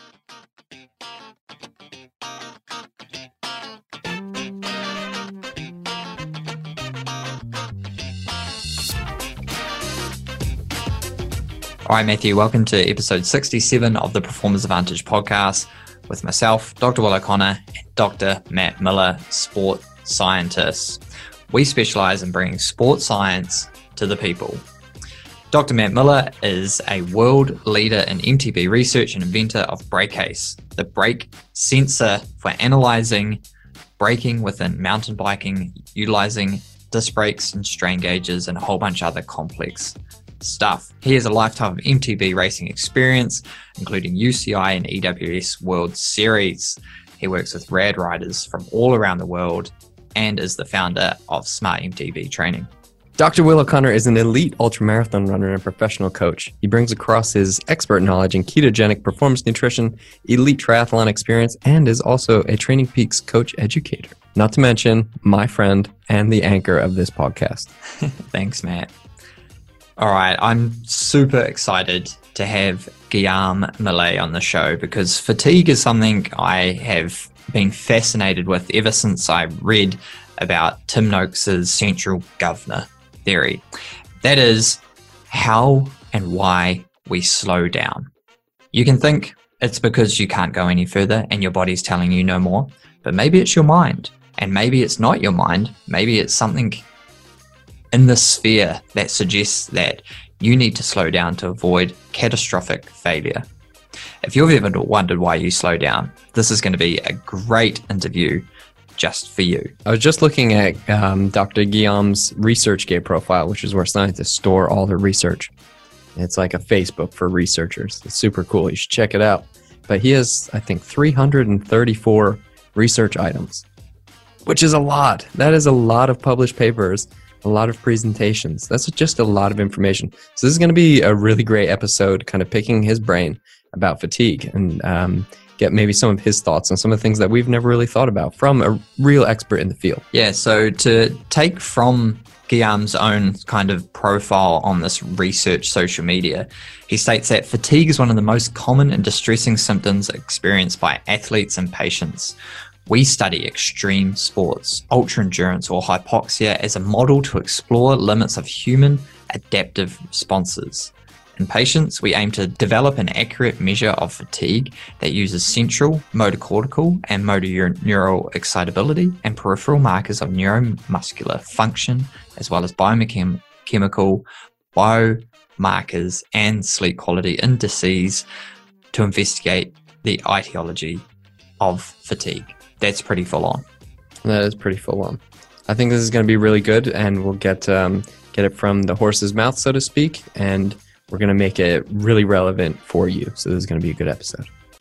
All right, Matthew, welcome to episode 67 of the Performance Advantage podcast with myself, Dr. Will O'Connor, and Dr. Matt Miller, sport scientists. We specialize in bringing sports science to the people. Dr. Matt Miller is a world leader in MTB research and inventor of BrakeAce, the brake sensor for analyzing braking within mountain biking, utilizing disc brakes and strain gauges and a whole bunch of other complex stuff. He has a lifetime of MTB racing experience, including UCI and EWS World Series. He works with rad riders from all around the world and is the founder of Smart MTB Training. Dr. Will O'Connor is an elite ultramarathon runner and professional coach. He brings across his expert knowledge in ketogenic performance nutrition, elite triathlon experience, and is also a Training Peaks coach educator. Not to mention my friend and the anchor of this podcast. Thanks, Matt. All right, I'm super excited to have Guillaume Millet on the show because fatigue is something I have been fascinated with ever since I read about Tim Noakes's central governor theory. That is how and why we slow down. You can think it's because you can't go any further and your body's telling you no more, but maybe it's your mind, and maybe it's not your mind. Maybe it's something in the sphere that suggests that you need to slow down to avoid catastrophic failure. If you've ever wondered why you slow down, this is going to be a great interview just for you. I was just looking at Dr. Guillaume's ResearchGate profile, which is where scientists store all their research. It's like a Facebook for researchers. It's super cool. You should check it out. But he has, I think, 334 research items, which is a lot. That is a lot of published papers, a lot of presentations. That's just a lot of information. So this is going to be a really great episode, kind of picking his brain about fatigue and get maybe some of his thoughts on some of the things that we've never really thought about from a real expert in the field. Yeah, so to take from Guillaume's own kind of profile on this research social media, he states that fatigue is one of the most common and distressing symptoms experienced by athletes and patients. We study extreme sports, ultra endurance, or hypoxia as a model to explore limits of human adaptive responses. In patients, we aim to develop an accurate measure of fatigue that uses central, motor cortical, and motor neural excitability and peripheral markers of neuromuscular function, as well as biochemical biomarkers and sleep quality indices to investigate the etiology of fatigue. That's pretty full on. That is pretty full on. I think this is going to be really good, and we'll get it from the horse's mouth, so to speak, and we're going to make it really relevant for you. So this is going to be a good episode.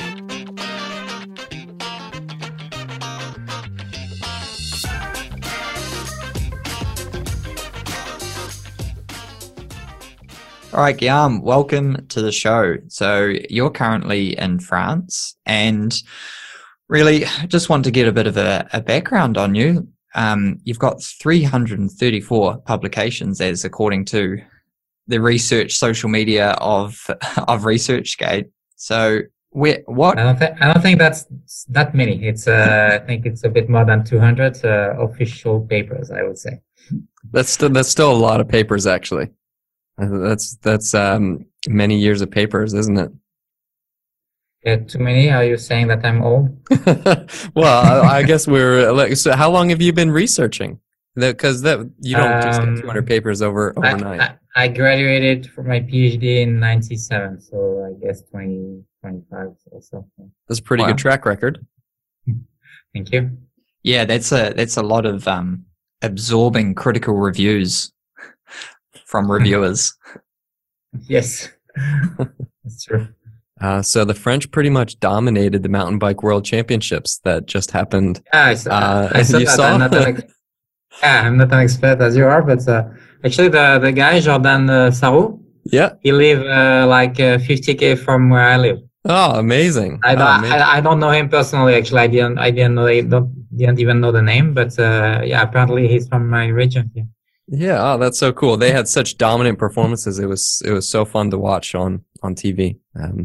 All right, Guillaume, welcome to the show. So you're currently in France, and really just want to get a bit of a background on you. You've got 334 publications, as according to the research social media of ResearchGate. So what? I don't think that's that many. It's I think it's a bit more than 200 official papers, I would say. That's still a lot of papers, actually. That's many years of papers, isn't it? Yeah, too many? Are you saying that I'm old? Well, I guess we're like. So, how long have you been researching? Because you don't just get 200 papers overnight. I graduated from my PhD in '97, so I guess 25 or so. That's a pretty good track record. Thank you. Yeah, that's a lot of absorbing critical reviews from reviewers. Yes, that's true. So the French pretty much dominated the mountain bike world championships that just happened. Yeah, I saw that. I'm not an expert as you are, but actually the guy, Jordan Sarro, yeah, he live like 50 km from where I live. Oh, amazing. I don't know him personally, actually. I didn't even know the name, but yeah, apparently he's from my region. Yeah. Yeah, oh, that's so cool. They had such dominant performances. It was so fun to watch on TV.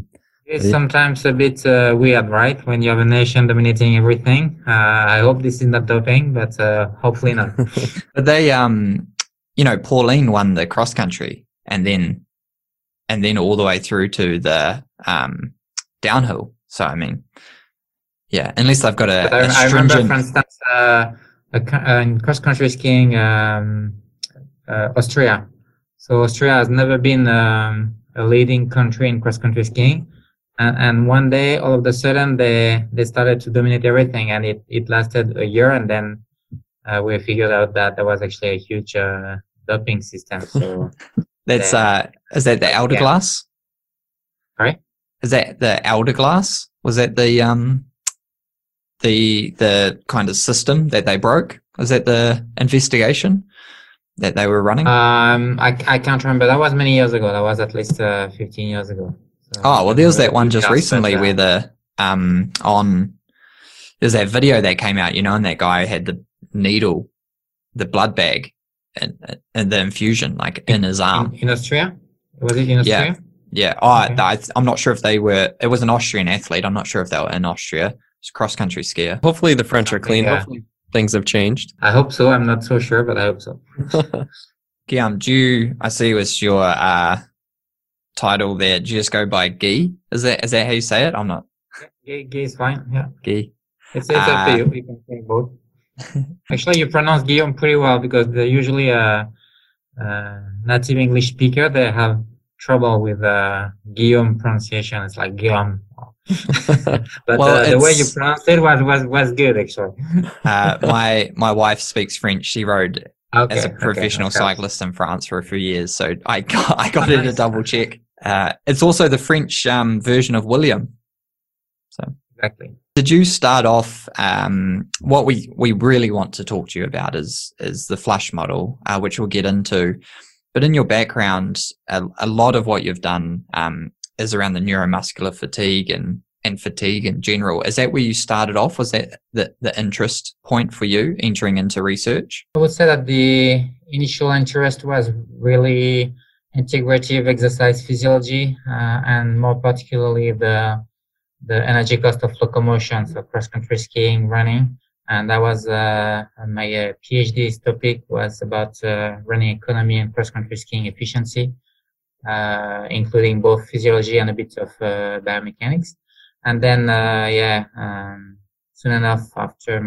It's sometimes a bit weird, right? When you have a nation dominating everything. I hope this is not doping, but hopefully not. But they, Pauline won the cross country, and then all the way through to the downhill. So I mean, yeah, unless they've got I remember, for instance, in cross country skiing, Austria. So Austria has never been a leading country in cross country skiing. And one day, all of a sudden, they started to dominate everything, and it lasted a year, and then we figured out that there was actually a huge doping system. So that's is that the Hourglass? Sorry, is that the Hourglass? Was that the kind of system that they broke? Was that the investigation that they were running? I can't remember. That was many years ago. That was at least 15 years ago. So there was that one just recently where there's that video that came out, and that guy had the needle, the blood bag, and the infusion in his arm. In Austria? Was it in Austria? Yeah. Okay. I'm not sure if they were. It was an Austrian athlete. I'm not sure if they were in Austria. It's cross country skier. Hopefully the French are clean. Yeah. Hopefully things have changed. I hope so. I'm not so sure, but I hope so. Guillaume, I see was your title there. Do you just go by Guy? Is that how you say it? I'm not. Guy is fine. Yeah. Guy. It's up to you. You can say both. Actually, you pronounce Guillaume pretty well, because they're usually native English speaker. They have trouble with Guillaume pronunciation. It's like Guillaume. But the way you pronounced it was good, actually. My wife speaks French. She rode as a professional cyclist in France for a few years, so I got her to double check. It's also the French version of William. So exactly. Did you start off? What we really want to talk to you about is the Flush model, which we'll get into. But in your background, a lot of what you've done is around the neuromuscular fatigue and fatigue in general. Is that where you started off? Was that the interest point for you entering into research? I would say that the initial interest was really integrative exercise physiology, and more particularly the energy cost of locomotion, so cross-country skiing, running. And that was my PhD's topic was about running economy and cross-country skiing efficiency, including both physiology and a bit of biomechanics. And then, soon enough after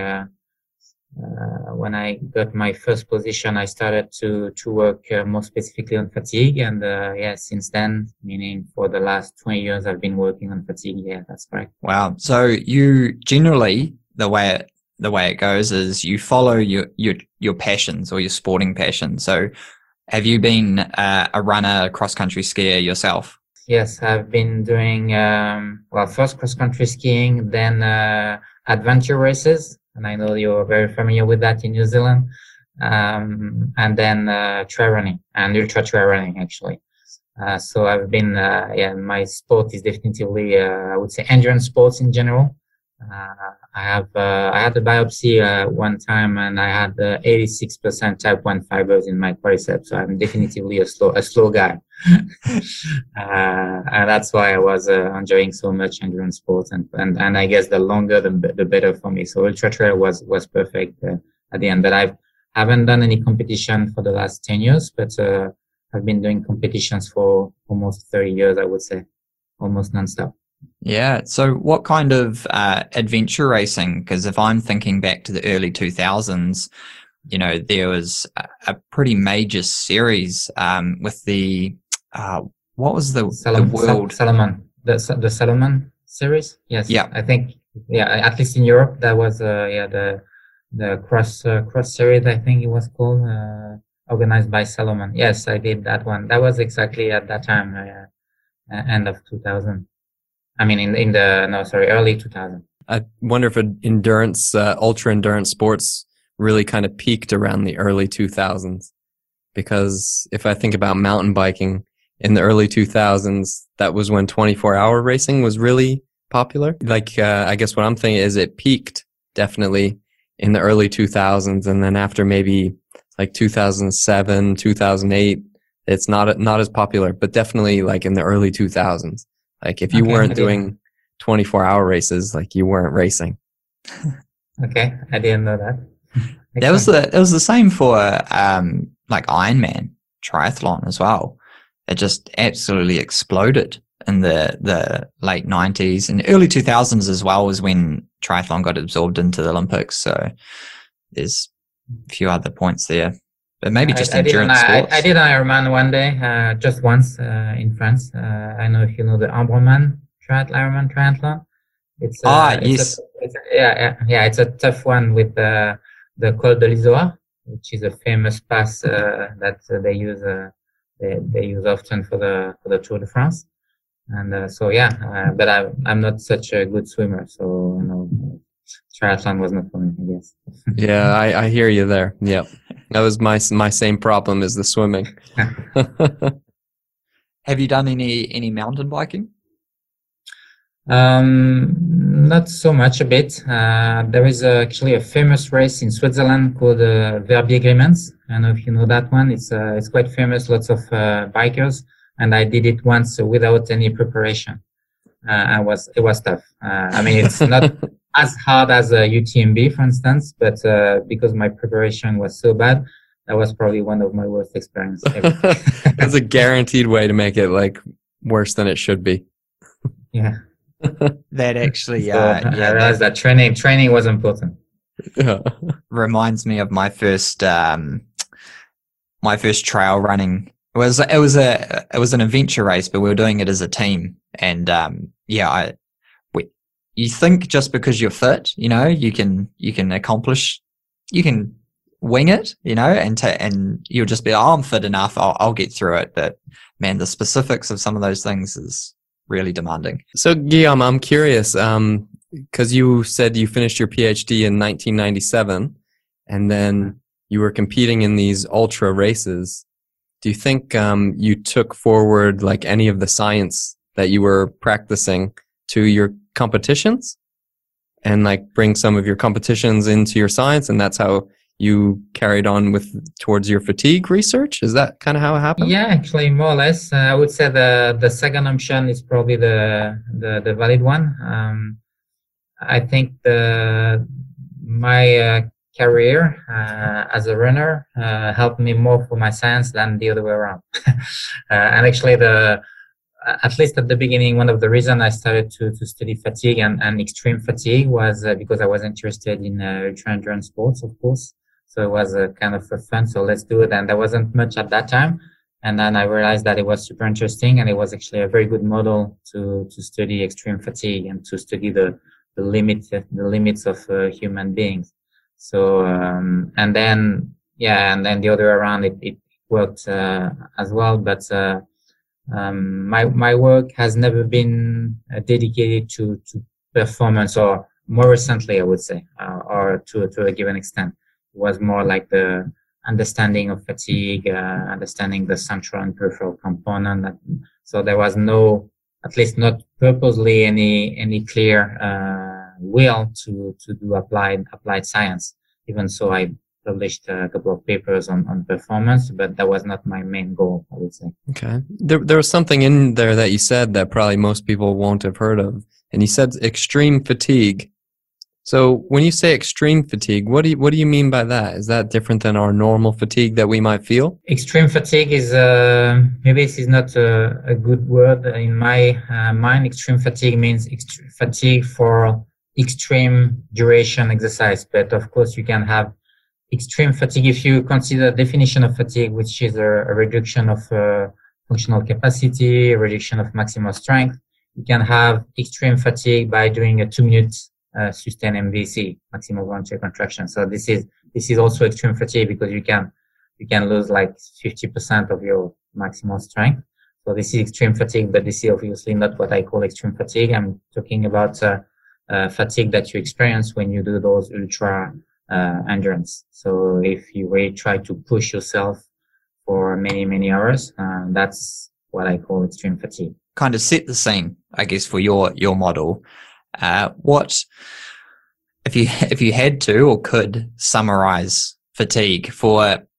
when I got my first position, I started to work more specifically on fatigue. And since then, meaning for the last 20 years, I've been working on fatigue. Yeah, that's correct. Wow. So you generally, the way it goes is you follow your passions or your sporting passion. So have you been a runner, a cross-country skier yourself? Yes, I've been doing, first cross-country skiing, then adventure races. And I know you're very familiar with that in New Zealand. And then trail running and ultra trail running, actually. So I've been, my sport is definitely, I would say, endurance sports in general. I had a biopsy one time, and I had 86% type 1 fibers in my quadriceps. So I'm definitely a slow guy. And that's why I was enjoying so much endurance sports, and I guess the longer the better for me. So ultra trail was perfect at the end. But I haven't done any competition for the last 10 years, but I've been doing competitions for almost 30 years, I would say, almost nonstop. Yeah. So what kind of adventure racing? Because if I'm thinking back to the early 2000s, there was a pretty major series with the what was the world Salomon, the Salomon series? Yes. Yeah. I think at least in Europe that was the cross series, I think it was called, organized by Salomon. Yes, I did that one. That was exactly at that time, end of 2000. I mean, early 2000. I wonder if endurance, ultra endurance sports really kind of peaked around the early 2000s. Because if I think about mountain biking in the early 2000s, that was when 24-hour racing was really popular. I guess what I'm thinking is it peaked definitely in the early 2000s. And then after maybe 2007, 2008, it's not as popular, but definitely in the early 2000s. Like if you Okay, weren't I didn't. doing 24-hour races, like you weren't racing. Okay, I didn't know that. That was Excellent. the same for like Ironman triathlon as well. It just absolutely exploded in the late 90s and early 2000s as well, was when triathlon got absorbed into the Olympics. So there's a few other points there, but maybe just endurance I sports. did an Ironman one day, just once in France. I don't know if you know the Ironman triathlon. Yes. It's a tough one with the Col de l'Isère, which is a famous pass that they use they use often for the Tour de France. And but I'm not such a good swimmer, so triathlon was not for me, I guess. Yeah, I hear you there. Yep. That was my same problem as the swimming. Have you done any mountain biking? Not so much, a bit. There is actually a famous race in Switzerland called Verbier Grimens. I don't know if you know that one. It's quite famous, lots of bikers, and I did it once without any preparation. It was tough. I mean, it's not as hard as a UTMB, for instance, but because my preparation was so bad, that was probably one of my worst experiences ever. That's a guaranteed way to make it like worse than it should be. Yeah. That actually, I realized that training was important. Yeah. Reminds me of my first trail running. It was an adventure race, but we were doing it as a team. And you think just because you're fit, you can accomplish, you can wing it, and you'll just be, I'm fit enough, I'll get through it. But man, the specifics of some of those things is really demanding. So Guillaume, I'm curious, because you said you finished your PhD in 1997, and then you were competing in these ultra races. Do you think you took forward like any of the science that you were practicing to your competitions, and like bring some of your competitions into your science, and that's how you carried on towards your fatigue research? Is that kind of how it happened? Yeah, actually, more or less. I would say the second option is probably the valid one. I think my career as a runner helped me more for my science than the other way around. And actually, at least at the beginning, one of the reasons I started to study fatigue and extreme fatigue was because I was interested in ultra endurance sports, of course. So it was a kind of a fun, so let's do it. And there wasn't much at that time. And then I realized that it was super interesting, and it was actually a very good model to study extreme fatigue and to study the limits of human beings. So, and then the other way around, it worked as well. But my work has never been dedicated to performance, or more recently, I would say, or to a given extent. Was more like the understanding of fatigue, understanding the central and peripheral component. So there was no, at least not purposely, any clear will to do applied science. Even so, I published a couple of papers on performance, but that was not my main goal, I would say. Okay. There was something in there that you said that probably most people won't have heard of, and you said extreme fatigue. So when you say extreme fatigue, what do you mean by that? Is that different than our normal fatigue that we might feel? Extreme fatigue is maybe this is not a good word in my mind. Extreme fatigue means fatigue for extreme duration exercise. But of course, you can have extreme fatigue if you consider the definition of fatigue, which is a reduction of functional capacity, a reduction of maximal strength. You can have extreme fatigue by doing a 2-minute sustained MVC, maximal voluntary contraction. So this is also extreme fatigue, because you can lose like 50% of your maximal strength. So this is extreme fatigue, but this is obviously not what I call extreme fatigue. I'm talking about fatigue that you experience when you do those ultra endurance. So if you really try to push yourself for many hours, that's what I call extreme fatigue. Kind of set the scene, I guess, for your model. What if you had to or could summarize fatigue for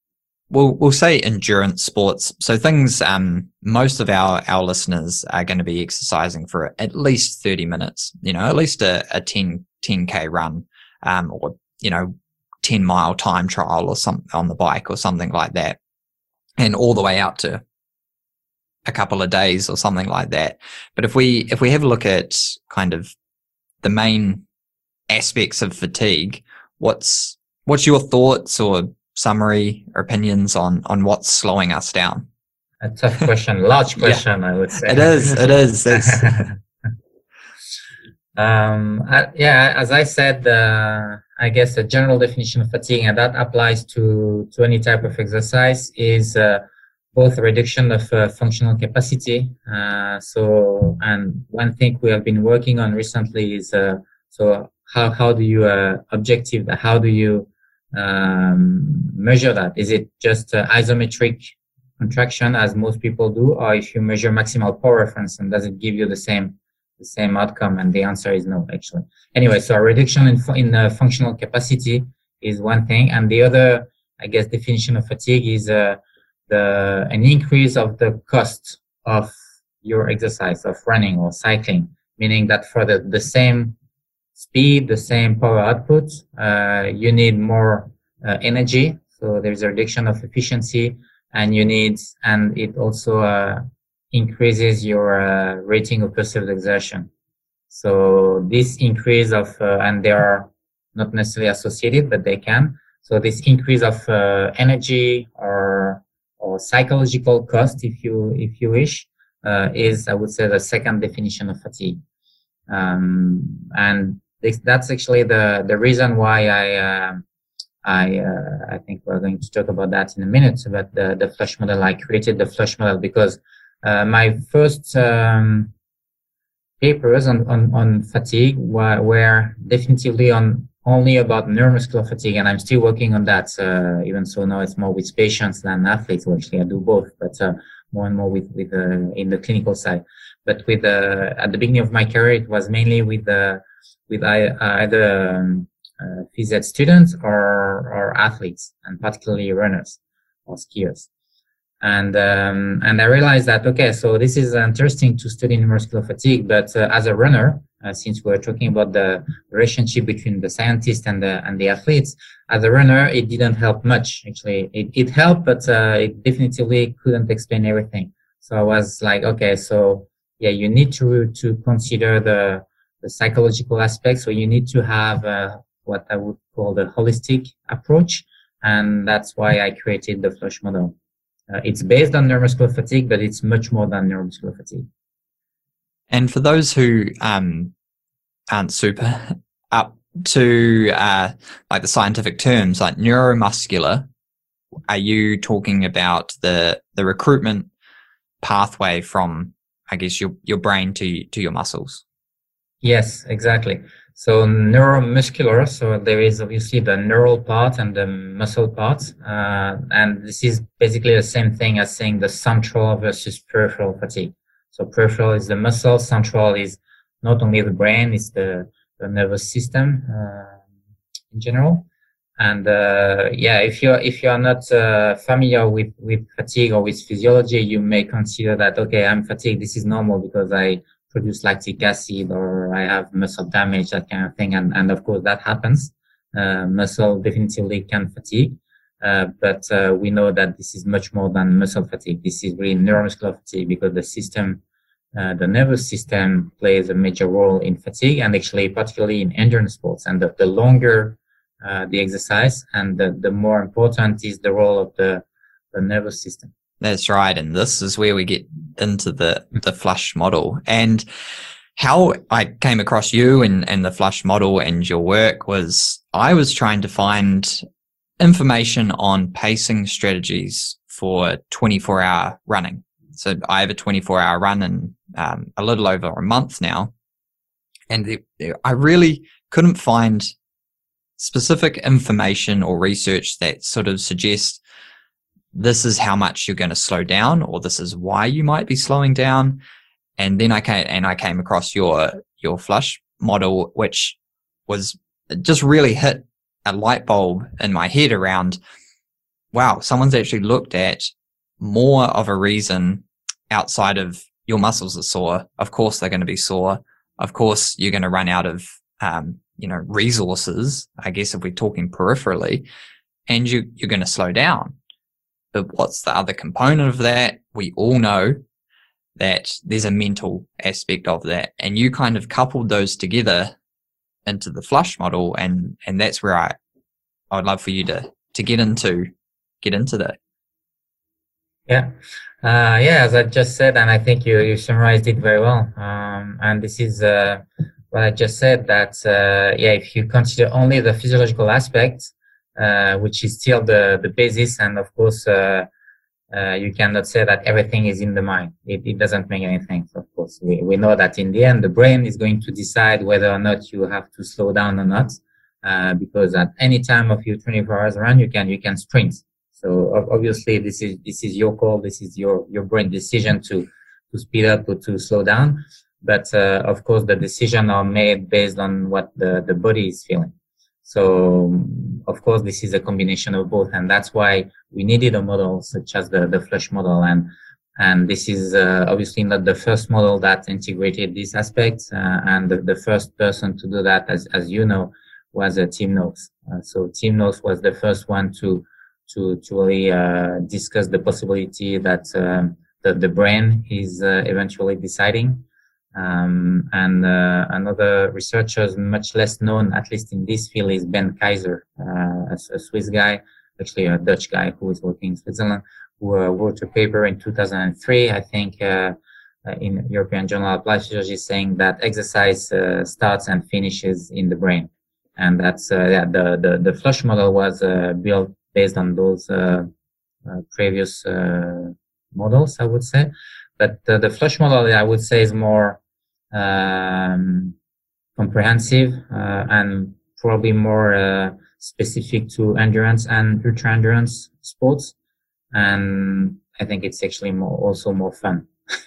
we'll say endurance sports. So things, most of our listeners are going to be exercising for at least 30 minutes, at least a 10K run, or, 10-mile time trial or something on the bike or something like that. And all the way out to a couple of days or something like that. But if we have a look at kind of the main aspects of fatigue, what's your thoughts or summary or opinions on what's slowing us down? A tough question, large question, I would say. It is. As I said, I guess a general definition of fatigue, and that applies to any type of exercise, is both a reduction of functional capacity. And one thing we have been working on recently is how do you how do you measure that? Is it just isometric contraction as most people do, or if you measure maximal power, for instance, does it give you the same outcome? And the answer is no, actually. Anyway, so a reduction in functional capacity is one thing, and the other, I guess, definition of fatigue is an increase of the cost of your exercise, of running or cycling, meaning that for the same speed, the same power output, you need more energy. So there's a reduction of efficiency, and it also increases your rating of perceived exertion. So this increase of, and they are not necessarily associated, but they can. So this increase of energy or psychological cost, if you wish, is, I would say, the second definition of fatigue. And that's actually the reason why I think we're going to talk about that in a minute, about the FLUSH model. I created the FLUSH model because my first papers on fatigue were definitively only about neuromuscular fatigue, and I'm still working on that. Even so, now it's more with patients than athletes. Well, actually, I do both, but more and more with in the clinical side. But at the beginning of my career, it was mainly with either phys ed students or athletes, and particularly runners or skiers. And I realized that, okay, so this is interesting to study neuromuscular fatigue, but as a runner, since we're talking about the relationship between the scientist and the athletes, as a runner, it didn't help much. Actually, it helped, but it definitively couldn't explain everything. So I was like, okay, so yeah, you need to consider the psychological aspects. So you need to have what I would call the holistic approach, and that's why I created the FLUSH model. It's based on neuromuscular fatigue, but it's much more than neuromuscular fatigue. And for those who aren't super up to like the scientific terms, like neuromuscular, are you talking about the recruitment pathway from, I guess, your brain to your muscles? Yes, exactly. So neuromuscular, so there is obviously the neural part and the muscle part. And this is basically the same thing as saying the central versus peripheral fatigue. So peripheral is the muscle, central is not only the brain, it's the nervous system in general. And if you're not familiar with fatigue or with physiology, you may consider that, okay, I'm fatigued, this is normal because I produce lactic acid or I have muscle damage, that kind of thing. And of course that happens. Muscle definitely can fatigue. But we know that this is much more than muscle fatigue. This is really neuromuscular fatigue, because the nervous system plays a major role in fatigue, and actually particularly in endurance sports. And the longer the exercise, and the more important is the role of the nervous system. That's right. And this is where we get into the FLUSH model. And how I came across you and the FLUSH model and your work was, I was trying to find information on pacing strategies for 24-hour running. So I have a 24-hour run in a little over a month now. And I really couldn't find specific information or research that sort of suggests this is how much you're going to slow down, or this is why you might be slowing down. And then I came across your FLUSH model, which was just really hit a light bulb in my head around, wow, someone's actually looked at more of a reason outside of your muscles are sore. Of course, they're going to be sore. Of course, you're going to run out of, resources, I guess, if we're talking peripherally, and you're going to slow down. But what's the other component of that? We all know that there's a mental aspect of that. And you kind of coupled those together into the flush model. And that's where I would love for you to get into that. Yeah. As I just said, and I think you summarized it very well. And this is what I just said, that if you consider only the physiological aspect, which is still the basis, and of course, you cannot say that everything is in the mind. It doesn't make any sense, of course. We know that in the end, the brain is going to decide whether or not you have to slow down or not, because at any time of your 24 hours run, you can sprint. So obviously, this is your call. This is your brain decision to speed up or to slow down. But of course, the decisions are made based on what the body is feeling. So of course, this is a combination of both, and that's why we needed a model such as the flush model. And this is obviously not the first model that integrated these aspects. And the first person to do that, as you know, was Tim Noakes. So Tim Noakes was the first one to really discuss the possibility that the brain is eventually deciding. And another researcher, much less known, at least in this field, is Ben Kaiser, a Swiss guy, actually a Dutch guy who is working in Switzerland, who wrote a paper in 2003, I think, in European Journal of Applied Physiology, saying that exercise starts and finishes in the brain. And that's the flush model was built based on those previous models, I would say. But the flush model, I would say, is more comprehensive and probably more specific to endurance and ultra endurance sports. And I think it's actually also more fun.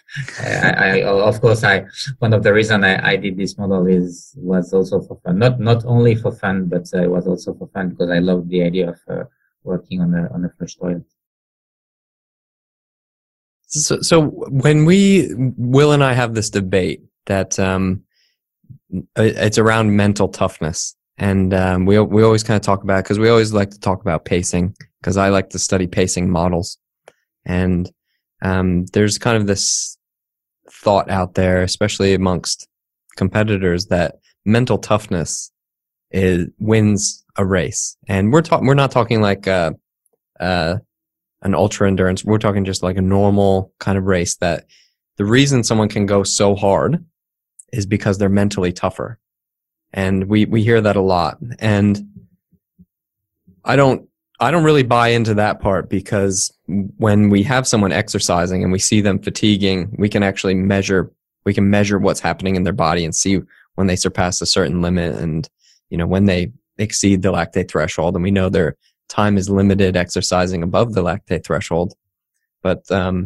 One of the reasons I did this model was also for fun. Not only for fun, but it was also for fun because I loved the idea of working on a flush toilet. So when Will and I have this debate that it's around mental toughness, and we always kind of talk about, because we always like to talk about pacing, because I like to study pacing models, and there's kind of this thought out there, especially amongst competitors, that mental toughness wins a race, and we're not talking like an ultra endurance. We're talking just like a normal kind of race, that the reason someone can go so hard is because they're mentally tougher. And we hear that a lot. And I don't really buy into that part, because when we have someone exercising and we see them fatiguing, we can actually measure what's happening in their body and see when they surpass a certain limit, and when they exceed the lactate threshold, and we know their time is limited exercising above the lactate threshold. But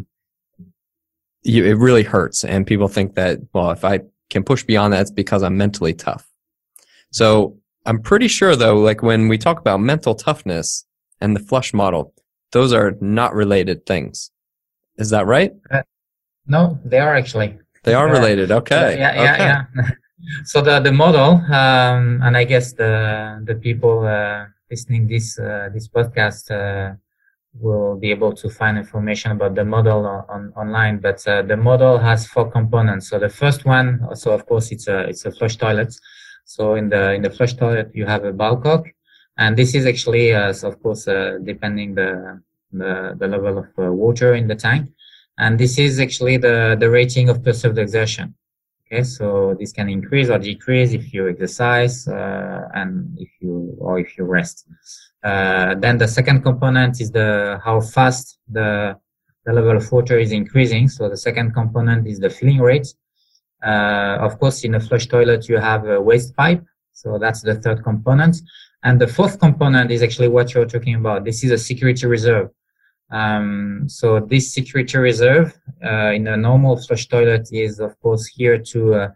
it really hurts, and people think that, well, if I can push beyond that, it's because I'm mentally tough. So I'm pretty sure, though, like when we talk about mental toughness and the flush model, those are not related things. Is that right? No, they are actually. They are related. Okay. Yeah. So the model, and I guess the people listening this podcast will be able to find information about the model online. But the model has 4 components. So the first one, so of course it's a flush toilet. So in the flush toilet you have a ball cock, and this is actually so of course depending the level of water in the tank, and this is actually the rating of perceived exertion. Okay, so this can increase or decrease if you exercise and if you rest. Then the second component is how fast the level of water is increasing. So the second component is the filling rate. Of course, in a flush toilet you have a waste pipe, so that's the third component. And the fourth component is actually what you're talking about. This is a security reserve. So this security reserve in a normal flush toilet is of course here to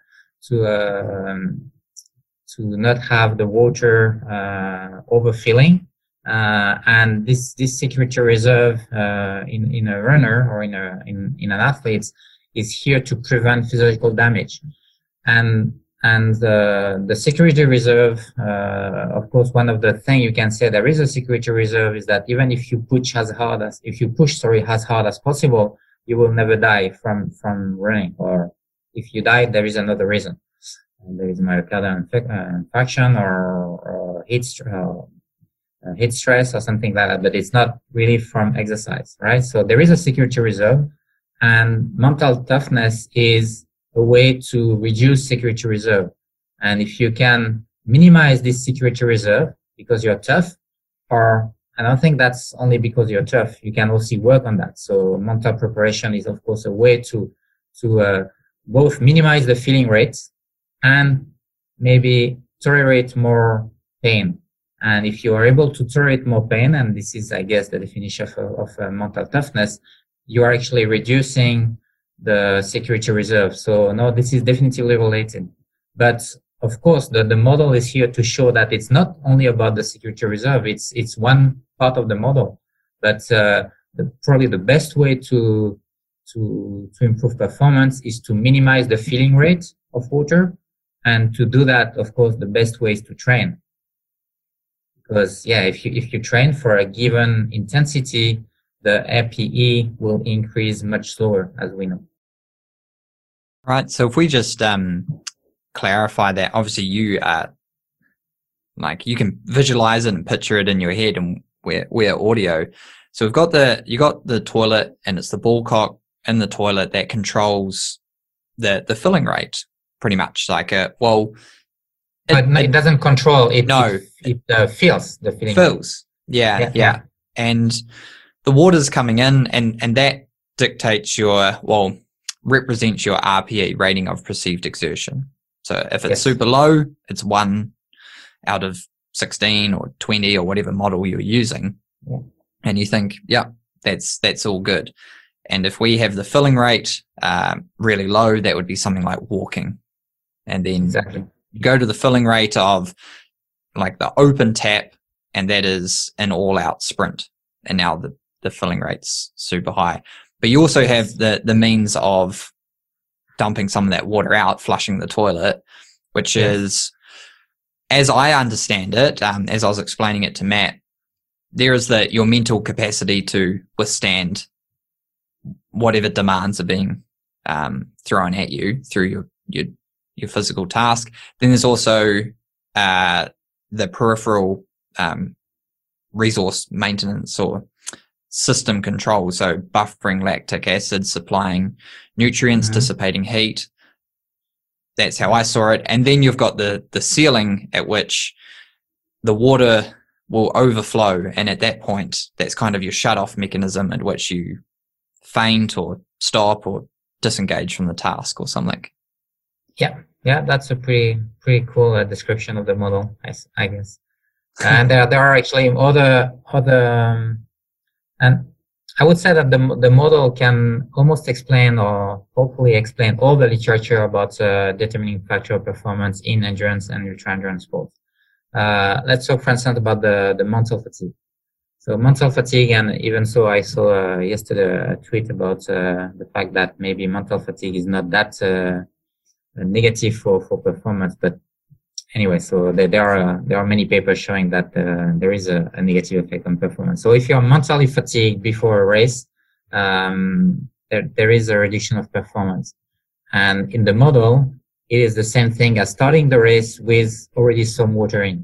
not have the water overfilling, And this security reserve in a runner or in an athlete is here to prevent physical damage. And the security reserve, of course, one of the things you can say there is a security reserve is that even if you push as hard as possible, you will never die from running. Or if you die, there is another reason. There is myocardial infarction or heat stress or something like that, but it's not really from exercise, right? So there is a security reserve, and mental toughness is a way to reduce security reserve. And if you can minimize this security reserve because you're tough, or I don't think that's only because you're tough, you can also work on that. So mental preparation is of course a way to both minimize the feeling rates and maybe tolerate more pain. And if you are able to tolerate more pain, and this is, I guess, the definition of mental toughness, you are actually reducing the security reserve. So no, this is definitively related. But of course, the model is here to show that it's not only about the security reserve. It's one part of the model. But probably the best way to improve performance is to minimize the filling rate of water. And to do that, of course, the best way is to train. Because if you train for a given intensity, the RPE will increase much slower, as we know. Right. So if we just clarify that, obviously you you can visualize it and picture it in your head, and we're audio. So you got the toilet, and it's the ball cock in the toilet that controls the filling rate, pretty much. It doesn't control it. No, it fills the filling. Fills. Yeah. And the water's coming in, and that dictates represents your RPE, rating of perceived exertion. So if it's super low, it's 1 out of 16 or 20 or whatever model you're using. Yeah. And you think, that's all good. And if we have the filling rate really low, that would be something like walking. And then you go to the filling rate of like the open tap, and that is an all-out sprint. And now the filling rate's super high. But you also have the means of dumping some of that water out, flushing the toilet, which is, as I understand it, as I was explaining it to Matt, there is your mental capacity to withstand whatever demands are being thrown at you through your physical task. Then there's also the peripheral resource maintenance or system control. So buffering lactic acid, supplying nutrients, dissipating heat. That's how I saw it. And then you've got the ceiling at which the water will overflow. And at that point, that's kind of your shut-off mechanism at which you faint or stop or disengage from the task or something. Yeah, that's a pretty cool description of the model, I guess. And there are actually other and I would say that the model can almost explain, or hopefully explain, all the literature about determining factor performance in endurance and ultra-endurance sports. Let's talk, for instance, about the mental fatigue. So mental fatigue, and even so, I saw yesterday a tweet about the fact that maybe mental fatigue is not that negative for performance, but anyway, so there are many papers showing that there is a negative effect on performance. So if you're mentally fatigued before a race, there is a reduction of performance. And in the model, it is the same thing as starting the race with already some water in.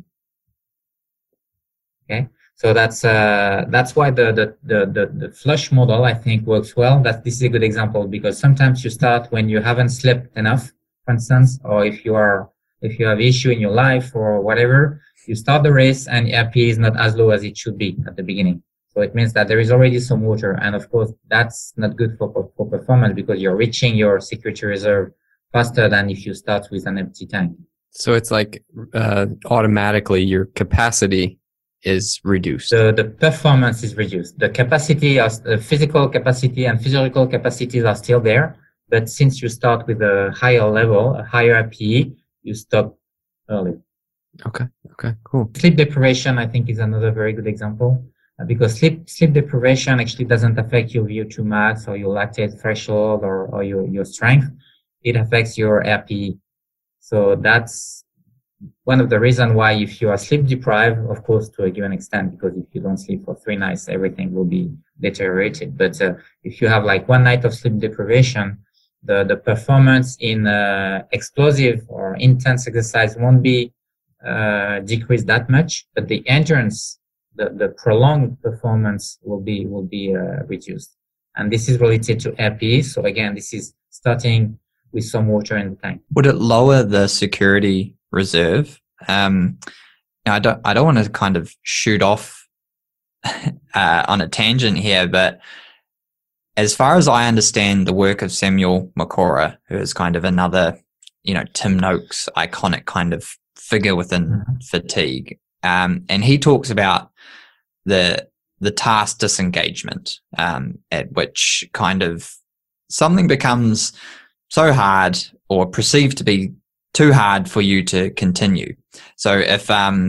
Okay, so that's why the flush model, I think, works well. This is a good example, because sometimes you start when you haven't slept enough, for instance, or if you have issue in your life or whatever, you start the race and RPE is not as low as it should be at the beginning. So it means that there is already some water. And of course, that's not good for performance, because you're reaching your security reserve faster than if you start with an empty tank. So it's like automatically your capacity is reduced. The performance is reduced. The capacity, the physical capacity and physiological capacities are still there. But since you start with a higher level, a higher RPE, you stop early. Okay. Okay. Cool. Sleep deprivation, I think, is another very good example because sleep deprivation actually doesn't affect your VO2 max or your lactate threshold or your strength. It affects your RPE. So that's one of the reasons why if you are sleep deprived, of course, to a given extent, because if you don't sleep for 3 nights, everything will be deteriorated. But if you have like 1 night of sleep deprivation, the performance in explosive or intense exercise won't be decreased that much, but the endurance, the prolonged performance will be reduced. And this is related to RPE. So again, this is starting with some water in the tank. Would it lower the security reserve? I don't want to kind of shoot off on a tangent here, but as far as I understand the work of Samuel Makora, who is kind of another, Tim Noakes iconic kind of figure within fatigue, and he talks about the task disengagement, at which kind of something becomes so hard or perceived to be too hard for you to continue. So if,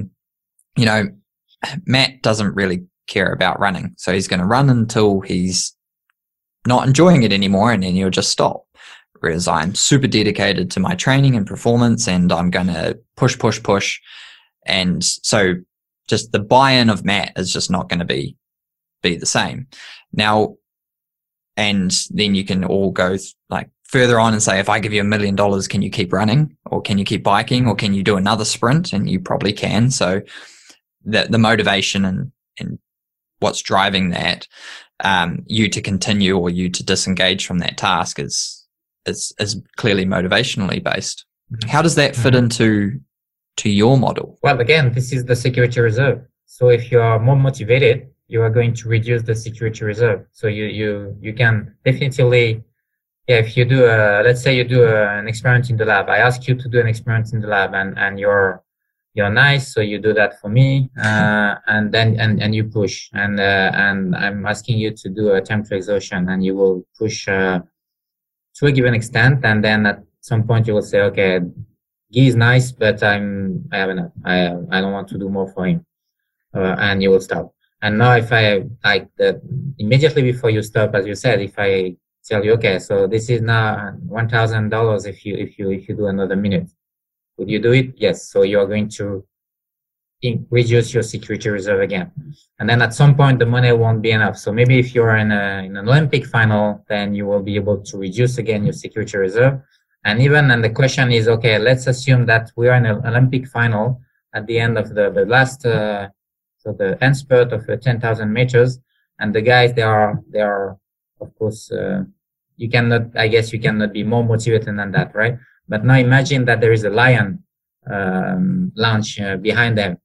Matt doesn't really care about running, so he's going to run until he's not enjoying it anymore, and then he'll just stop. Whereas I'm super dedicated to my training and performance, and I'm going to push. And so just the buy-in of Matt is just not going to be the same. Now, and then you can all go like further on and say, if I give you $1 million, can you keep running, or can you keep biking, or can you do another sprint? And you probably can. So the motivation and what's driving that, you to continue or you to disengage from that task is clearly motivationally based. How does that fit into your model? Well, again, this is the security reserve. So if you are more motivated, you are going to reduce the security reserve. So you can definitely, if you do let's say you do an experiment in the lab. I ask you to do an experiment in the lab, and you're nice, so you do that for me, and then you push, and I'm asking you to do a time to exhaustion, and you will push to a given extent, and then at some point you will say, okay, Guy is nice, but I have enough. I don't want to do more for him, and you will stop. And now if I immediately before you stop, as you said, if I tell you, okay, so this is now $1,000 if you do another minute, would you do it? Yes. So you are going to reduce your security reserve again. And then at some point, the money won't be enough. So maybe if you're in an Olympic final, then you will be able to reduce again your security reserve. And the question is, okay, let's assume that we are in an Olympic final at the end of the last, so the end spurt of 10,000 meters. And the guys, they are, of course, you cannot be more motivated than that, right? But now imagine that there is a lion launch behind them.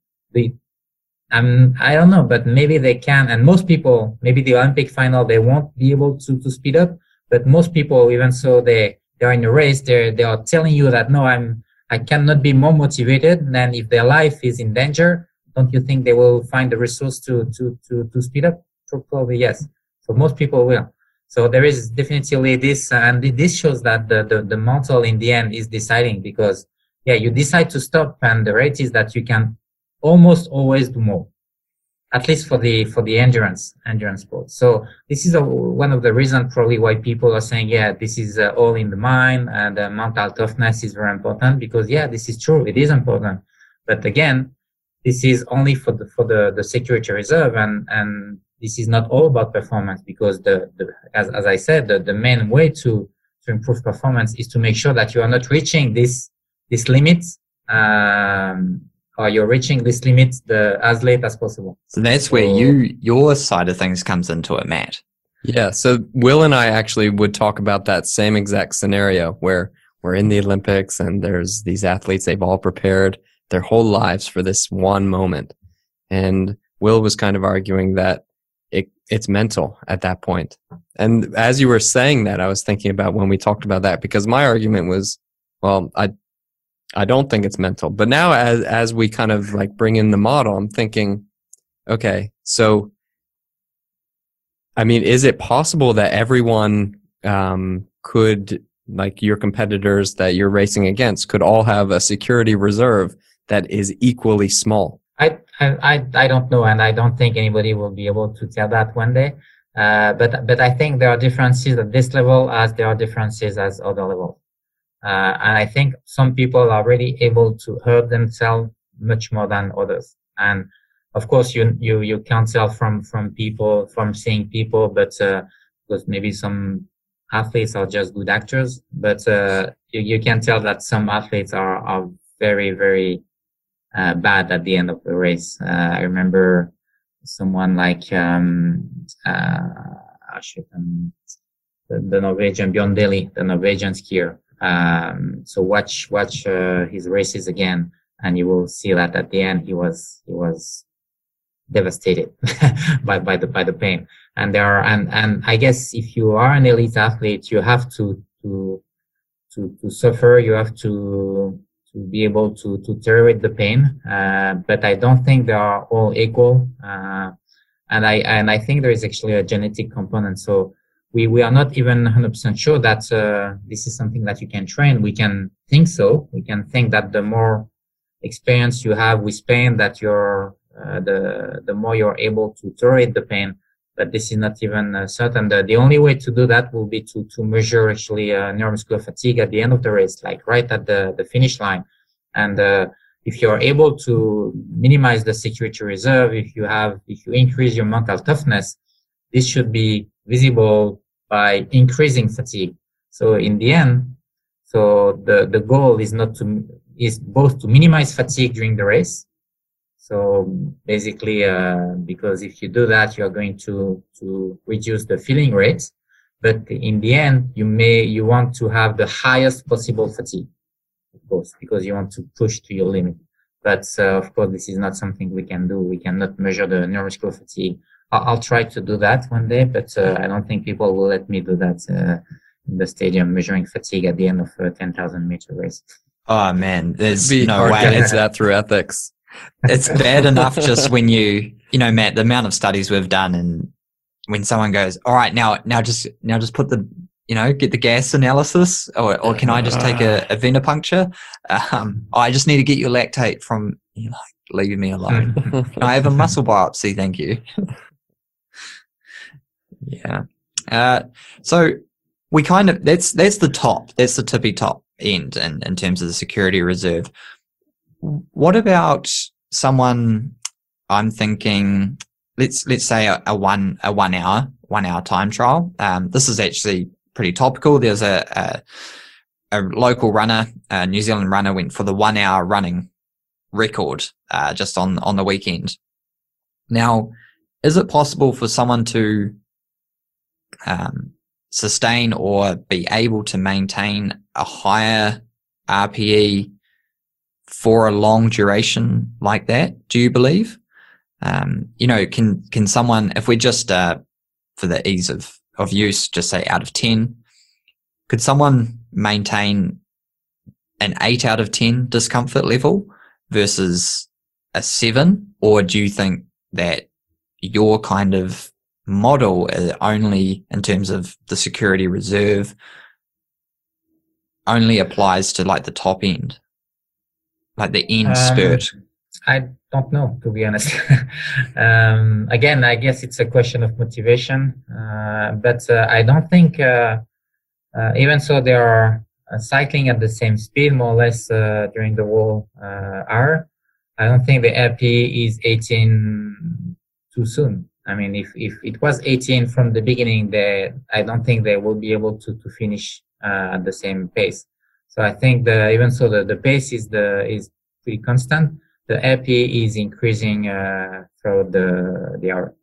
I don't know, but maybe they can. And most people, maybe the Olympic final, they won't be able to speed up. But most people, even so, they are in a race. They are telling you that no, I cannot be more motivated than if their life is in danger. Don't you think they will find the resource to speed up? Probably yes. So most people will. So there is definitely this, and this shows that the mental in the end is deciding, because you decide to stop, and the rate is that you can almost always do more, at least for the endurance sport. So this is one of the reasons probably why people are saying, this is all in the mind, and mental toughness is very important, because this is true, it is important. But again, this is only for the security reserve, and this is not all about performance, because as I said, the main way to improve performance is to make sure that you are not reaching this limit, or you're reaching this limit as late as possible. So that's where your side of things comes into it, Matt. Yeah. So Will and I actually would talk about that same exact scenario where we're in the Olympics and there's these athletes, they've all prepared their whole lives for this one moment. And Will was kind of arguing that it's mental at that point. And as you were saying that, I was thinking about when we talked about that, because my argument was, well, I don't think it's mental. But now as we kind of like bring in the model, I'm thinking, okay, so, I mean, is it possible that everyone could, like your competitors that you're racing against, could all have a security reserve that is equally small? I don't know, and I don't think anybody will be able to tell that one day. But I think there are differences at this level as there are differences as other levels. And I think some people are really able to hurt themselves much more than others. And of course, you can't tell from people, from seeing people, but because maybe some athletes are just good actors, but you can tell that some athletes are very, very bad at the end of the race. I remember someone like the Norwegian Bjørn Dæhlie, the Norwegian skier. So watch his races again, and you will see that at the end he was devastated by the pain. And and I guess if you are an elite athlete, you have to suffer. You have to be able to tolerate the pain. But I don't think they are all equal. And I think there is actually a genetic component. So we are not even 100% sure that this is something that you can train. We can think so. We can think that the more experience you have with pain, that you're the more you're able to tolerate the pain. But this is not even certain. The only way to do that will be to measure actually neuromuscular fatigue at the end of the race, like right at the finish line. And if you're able to minimize the security reserve, if you increase your mental toughness, this should be visible by increasing fatigue. So in the end, the goal is both to minimize fatigue during the race. So basically, because if you do that, you are going to reduce the filling rate. But in the end, you want to have the highest possible fatigue, of course, because you want to push to your limit. But of course, this is not something we can do. We cannot measure the neuromuscular fatigue. I'll try to do that one day, but I don't think people will let me do that in the stadium, measuring fatigue at the end of a 10,000 meter race. Oh man, there's no hard way. It's that through ethics. It's bad enough just when you know, Matt, the amount of studies we've done, and when someone goes, all right, now just put the, get the gas analysis, or can I just take a venipuncture? I just need to get your lactate from, leave me alone. Can I have a muscle biopsy? Thank you. Yeah. So we kind of, that's the top, that's the tippy top end in terms of the security reserve. What about someone, I'm thinking, let's say a one hour time trial. This is actually pretty topical. There's a local runner, a New Zealand runner, went for the 1 hour running record just on the weekend. Now, is it possible for someone to sustain or be able to maintain a higher RPE for a long duration like that? Do you believe? Can someone, if we just for the ease of use, just say out of 10, could someone maintain an 8 out of 10 discomfort level versus a 7? Or do you think that your kind of model only, in terms of the security reserve, only applies to like the top end, like the end spurt? I don't know, to be honest. Again, I guess it's a question of motivation, but I don't think, even so they are cycling at the same speed, more or less, during the whole hour, I don't think the RPE is 18 too soon. I mean, if it was 18 from the beginning, I don't think they will be able to finish at the same pace. So I think even so the pace is pretty constant. The RPE is increasing throughout the hour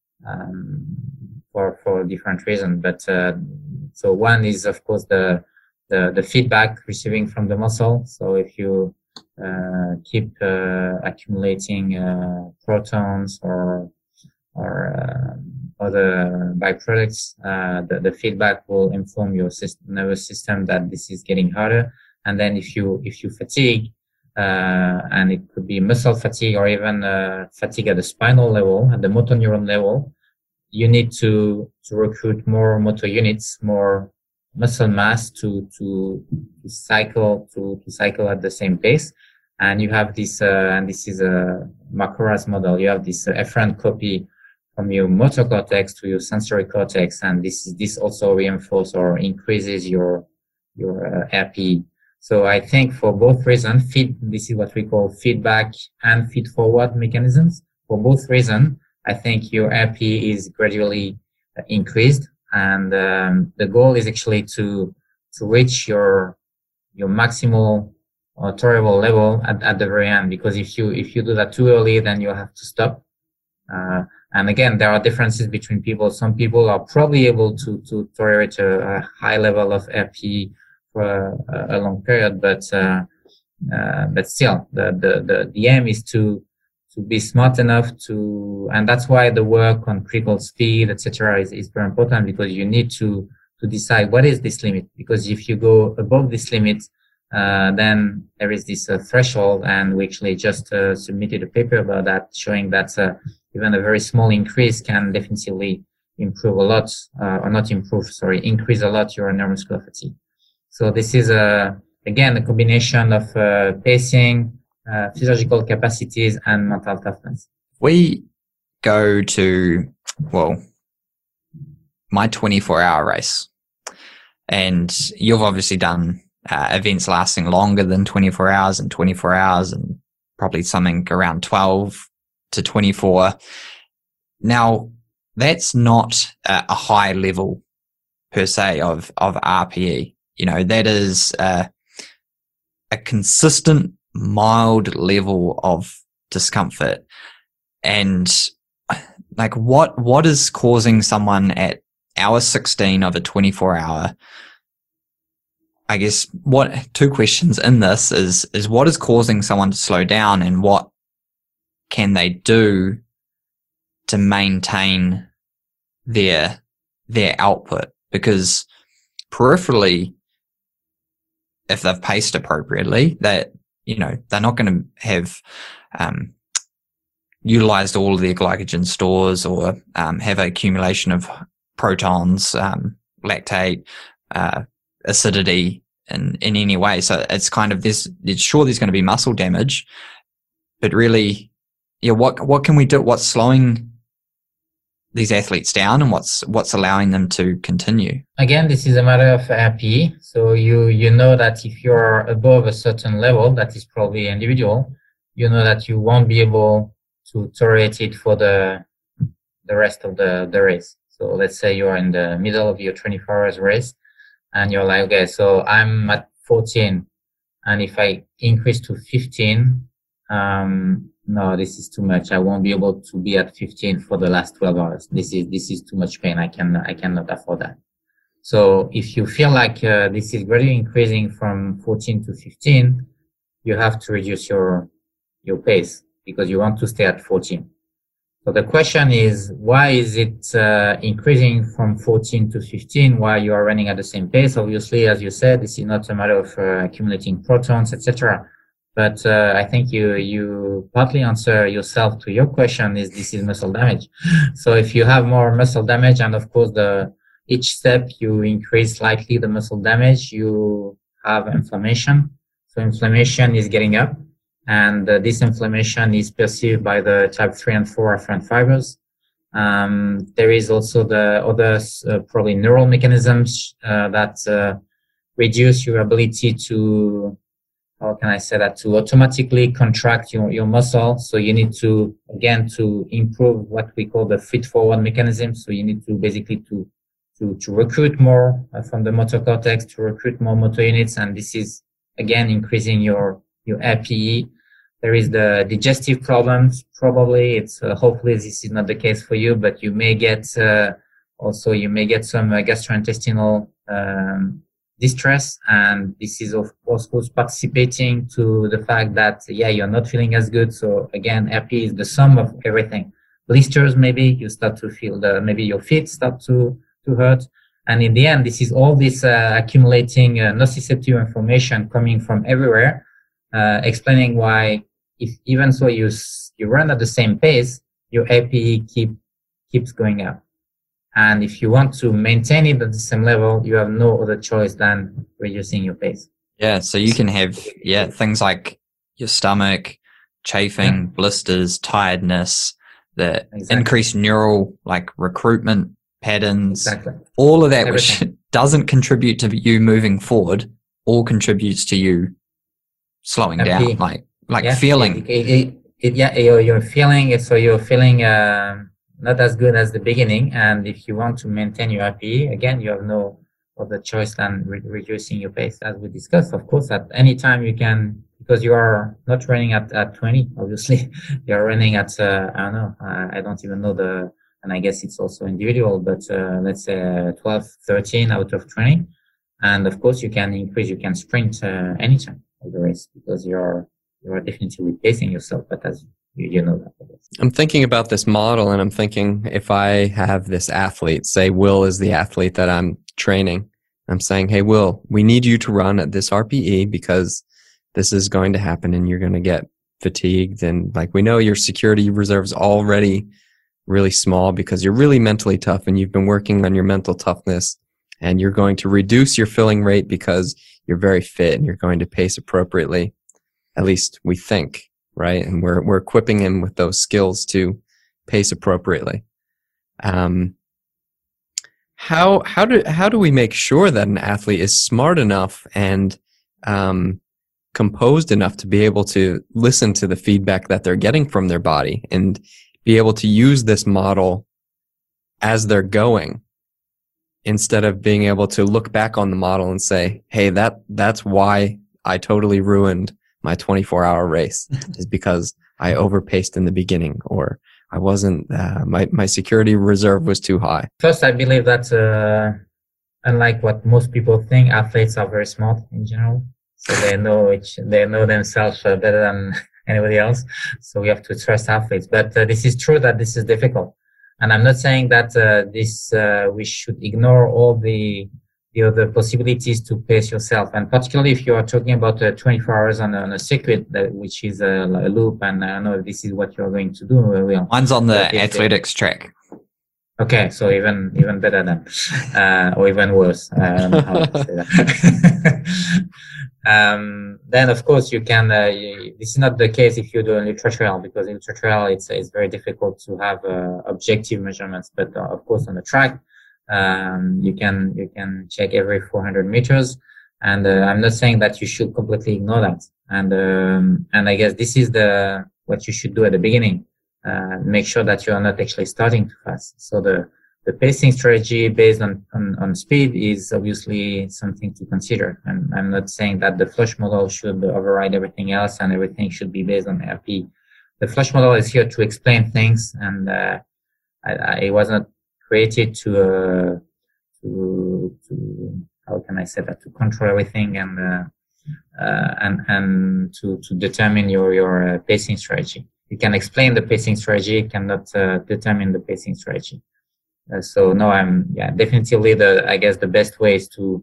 for different reasons. But so one is of course the feedback receiving from the muscle. So if you keep accumulating protons or other byproducts, the feedback will inform your nervous system that this is getting harder. And then if you fatigue, and it could be muscle fatigue or even fatigue at the spinal level, at the motor neuron level, you need to recruit more motor units, more muscle mass to cycle at the same pace. And you have this, and this is a Makura's model. You have this efferent copy from your motor cortex to your sensory cortex, and this also reinforces or increases your RPE. So I think for both reasons, this is what we call feedback and feed forward mechanisms. For both reasons, I think your RPE is gradually increased, and the goal is actually to reach your maximal or tolerable level at the very end. Because if you do that too early, then you'll have to stop. And again, there are differences between people. Some people are probably able to tolerate a high level of RPE for a long period, but still, the aim is to be smart enough and that's why the work on critical speed, etc., is very important, because you need to decide what is this limit. Because if you go above this limit, then there is this threshold, and we actually just submitted a paper about that, showing that even a very small increase can definitively improve a lot, increase a lot your neuromuscular fatigue. So this is again a combination of pacing, physiological capacities, and mental toughness. We go to, my 24-hour race, and you've obviously done events lasting longer than 24 hours and 24 hours, and probably something around 12 to 24. Now, that's not a high level per se of RPE. You know, that is a consistent, mild level of discomfort. And like, what is causing someone at hour 16 of a 24-hour? I guess two questions in this is what is causing someone to slow down, and what can they do to maintain their output? Because peripherally, if they've paced appropriately, that, you know, they're not going to have utilized all of their glycogen stores, or have an accumulation of protons, lactate, acidity in any way. So it's kind of there's going to be muscle damage, but really, yeah, what can we do? What's slowing these athletes down, and what's allowing them to continue? Again, this is a matter of RPE. So you know that if you're above a certain level, that is probably individual, you know that you won't be able to tolerate it for the rest of the race. So let's say you're in the middle of your 24 hours race, and you're like, okay, so I'm at 14, and if I increase to 15, no, this is too much. I won't be able to be at 15 for the last 12 hours. This is too much pain. I cannot afford that. So if you feel like this is gradually increasing from 14 to 15, you have to reduce your pace, because you want to stay at 14. So the question is, why is it increasing from 14 to 15 while you are running at the same pace? Obviously, as you said, this is not a matter of accumulating protons, etc. But I think you partly answer yourself to your question, this is muscle damage. So if you have more muscle damage, and of course each step you increase slightly the muscle damage, you have inflammation. So inflammation is getting up, and this inflammation is perceived by the type 3 and 4 afferent fibers. There is also the other probably neural mechanisms that reduce your ability to, how can I say that, to automatically contract your muscle. So you need to, again, to improve what we call the feed-forward mechanism. So you need to basically to recruit more from the motor cortex, to recruit more motor units. And this is, again, increasing your RPE. There is the digestive problems. Probably it's, hopefully this is not the case for you, but you may get, also you may get some gastrointestinal, distress, and this is of course participating to the fact that you're not feeling as good. So again, RPE is the sum of everything. Blisters, maybe you start to feel maybe your feet start to hurt, and in the end, this is all this accumulating nociceptive information coming from everywhere, explaining why if even so you run at the same pace, your RPE keeps going up. And if you want to maintain it at the same level, you have no other choice than reducing your pace. Yeah, so you can have things like your stomach, chafing, blisters, tiredness, the Exactly. increased neural like recruitment patterns, Exactly. all of that, Everything. which doesn't contribute to you moving forward, all contributes to you slowing down, like feeling. You're feeling it, so you're feeling not as good as the beginning. And if you want to maintain your RPE, again, you have no other choice than reducing your pace, as we discussed. Of course, at any time you can, because you are not running at 20, obviously, you're running at, I don't know, I don't even know and I guess it's also individual, but let's say 12, 13 out of 20. And of course, you can sprint anytime of the race, because you're definitely pacing yourself, but as you know that. I'm thinking about this model, and I'm thinking, if I have this athlete, say Will is the athlete that I'm training, I'm saying, hey, Will, we need you to run at this RPE because this is going to happen and you're going to get fatigued. And like, we know your security reserve's already really small because you're really mentally tough and you've been working on your mental toughness, and you're going to reduce your filling rate because you're very fit and you're going to pace appropriately. At least we think, right? And we're equipping him with those skills to pace appropriately. How do we make sure that an athlete is smart enough and composed enough to be able to listen to the feedback that they're getting from their body and be able to use this model as they're going, instead of being able to look back on the model and say, hey, that's why I totally ruined my 24-hour race, is because I overpaced in the beginning, or I wasn't, my security reserve was too high. First, I believe that unlike what most people think, athletes are very smart in general. So they know themselves better than anybody else. So we have to trust athletes. But this is true that this is difficult. And I'm not saying that we should ignore all the other possibilities to pace yourself. And particularly if you are talking about 24 hours on a circuit, which is a loop, and I don't know if this is what you're going to do. Will. Mine's on the athletics track. Okay, so even better then, or even worse. I don't know how to say that. Then of course you can. This is not the case if you do an ultra trail, because in ultra trail it's very difficult to have objective measurements. But of course on the track, you can check every 400 meters. And I'm not saying that you should completely ignore that. And I guess this is what you should do at the beginning. Make sure that you are not actually starting too fast. So the pacing strategy based on speed is obviously something to consider. And I'm not saying that the flush model should override everything else and everything should be based on RP. The flush model is here to explain things, and it was not created to how can I say that, to control everything and to determine your pacing strategy. You can explain the pacing strategy, cannot determine the pacing strategy. So no, definitely I guess the best way is to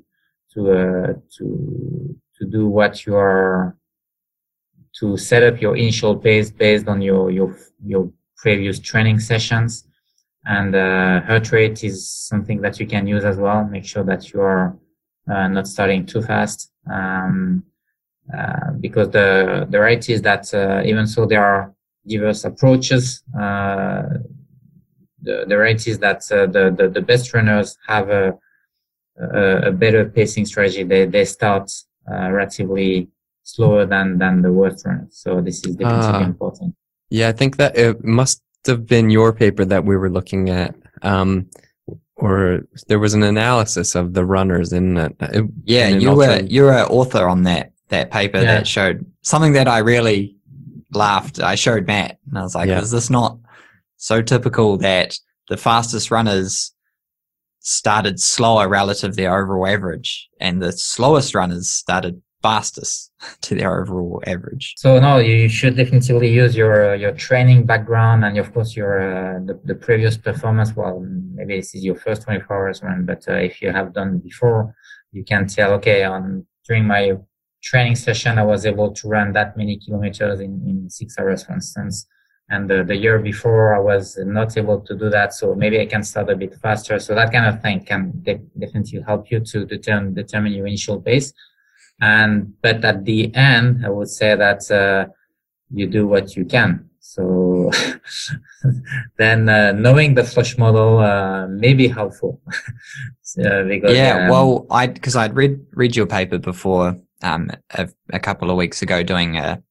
do what you are, to set up your initial pace based on your previous training sessions. And heart rate is something that you can use as well. Make sure that you are not starting too fast, because the reality is that even so there are diverse approaches, the reality is that the best runners have a better pacing strategy. They start relatively slower than the worst runners. So this is definitely important. Yeah, I think that it must have been your paper that we were looking at, or there was an analysis of the runners in that. You were an author on that paper that showed something that I really laughed. I showed Matt, and I was like, is this not so typical that the fastest runners started slower relative to their overall average, and the slowest runners started fastest to their overall average? So no, you should definitely use your training background and of course your the previous performance. Well, maybe this is your first 24 hours run, but if you have done before, you can tell, okay, during my training session I was able to run that many kilometers in 6 hours, for instance, and the year before I was not able to do that, so maybe I can start a bit faster. So that kind of thing can definitely help you to determine your initial pace. But at the end, I would say that you do what you can. So then knowing the Flush model may be helpful. Because, well, because I'd read your paper before a couple of weeks ago, doing a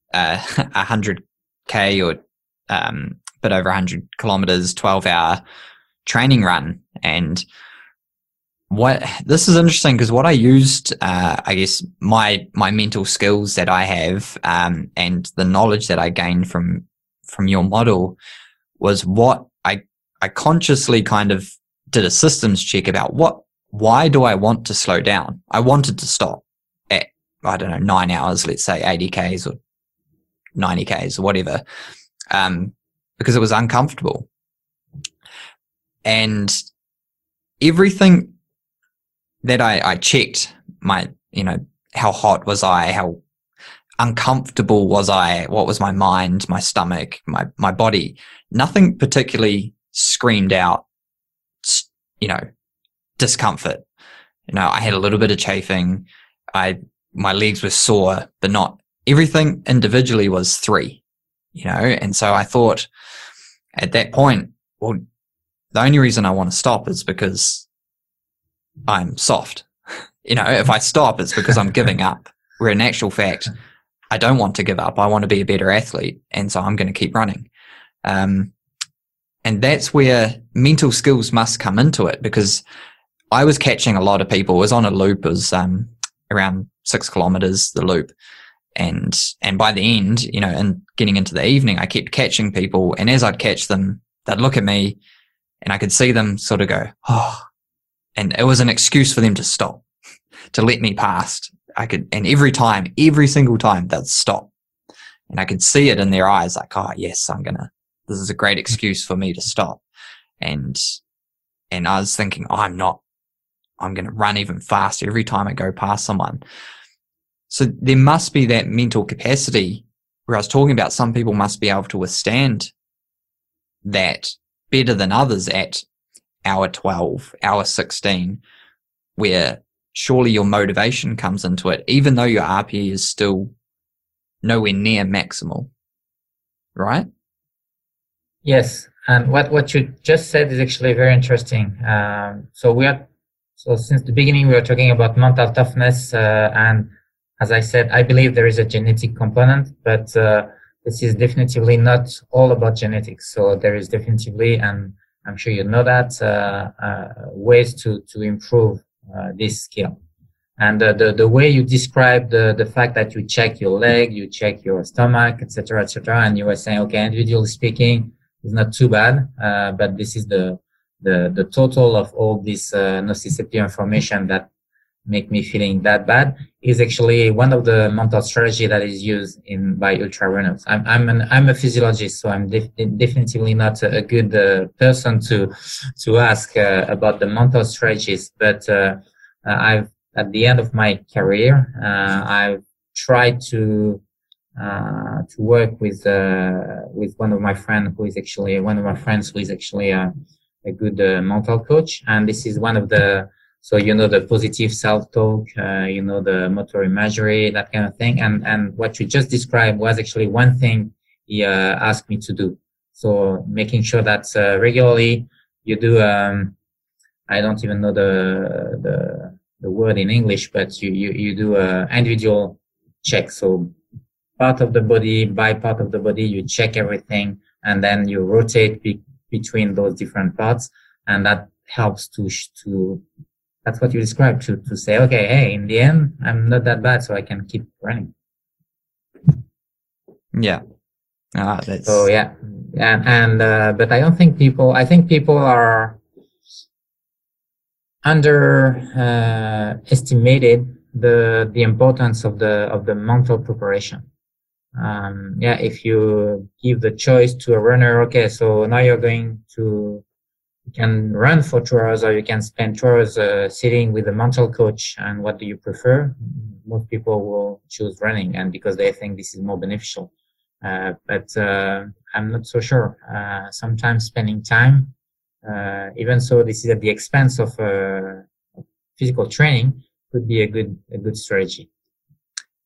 100K or bit over 100 kilometers, 12-hour training run. And this is interesting because what I used, I guess my mental skills that I have, and the knowledge that I gained from your model was what I consciously kind of did a systems check about why do I want to slow down? I wanted to stop at, I don't know, 9 hours, let's say 80 Ks or 90 Ks or whatever, because it was uncomfortable. And everything that I checked, how hot was I, how uncomfortable was I, what was my mind, my stomach, my body, nothing particularly screamed out, discomfort. I had a little bit of chafing. My legs were sore, but not everything individually was 3, and so I thought at that point, well, the only reason I want to stop is because I'm soft. If I stop, it's because I'm giving up. Where in actual fact, I don't want to give up. I want to be a better athlete. And so I'm going to keep running. And that's where mental skills must come into it, because I was catching a lot of people. It was on a loop. It was around 6 kilometers, the loop. And by the end, and getting into the evening, I kept catching people. And as I'd catch them, they'd look at me and I could see them sort of go, oh, and it was an excuse for them to stop, to let me past. And every single time they'd stop, and I could see it in their eyes, like, oh yes, this is a great excuse for me to stop. And I was thinking, I'm going to run even faster every time I go past someone. So there must be that mental capacity where I was talking about. Some people must be able to withstand that better than others at hour 12, hour 16, where surely your motivation comes into it, even though your RPE is still nowhere near maximal, right? Yes, and what you just said is actually very interesting. So since the beginning we are talking about mental toughness, and as I said, I believe there is a genetic component, but this is definitively not all about genetics. So there is definitely, and I'm sure you know that, ways to improve this skill. And the way you describe the fact that you check your leg, you check your stomach, etc., and you were saying, okay, individually speaking, it's not too bad, but this is the total of all this nociceptive information that make me feeling that bad is actually one of the mental strategy that is used by ultra runners. I'm a physiologist, so I'm definitely not a good person to ask about the mental strategies, but I've at the end of my career, I've tried to work with one of my friends who is actually a good mental coach, and this is one of the the positive self-talk, the motor imagery, that kind of thing, and what you just described was actually one thing he asked me to do. So making sure that regularly you do I don't even know the word in English, but you do a individual check. So part of the body by part of the body, you check everything, and then you rotate between those different parts, and that helps to that's what you described, to say, okay, hey, in the end, I'm not that bad, so I can keep running. Yeah. So yeah, and but I think people are underestimated the importance of the mental preparation. If you give the choice to a runner, okay, so now you can run for 2 hours, or you can spend 2 hours sitting with a mental coach, and what do you prefer? Most people will choose running, and because they think this is more beneficial. But I'm not so sure. Sometimes spending time, even so this is at the expense of physical training, could be a good strategy.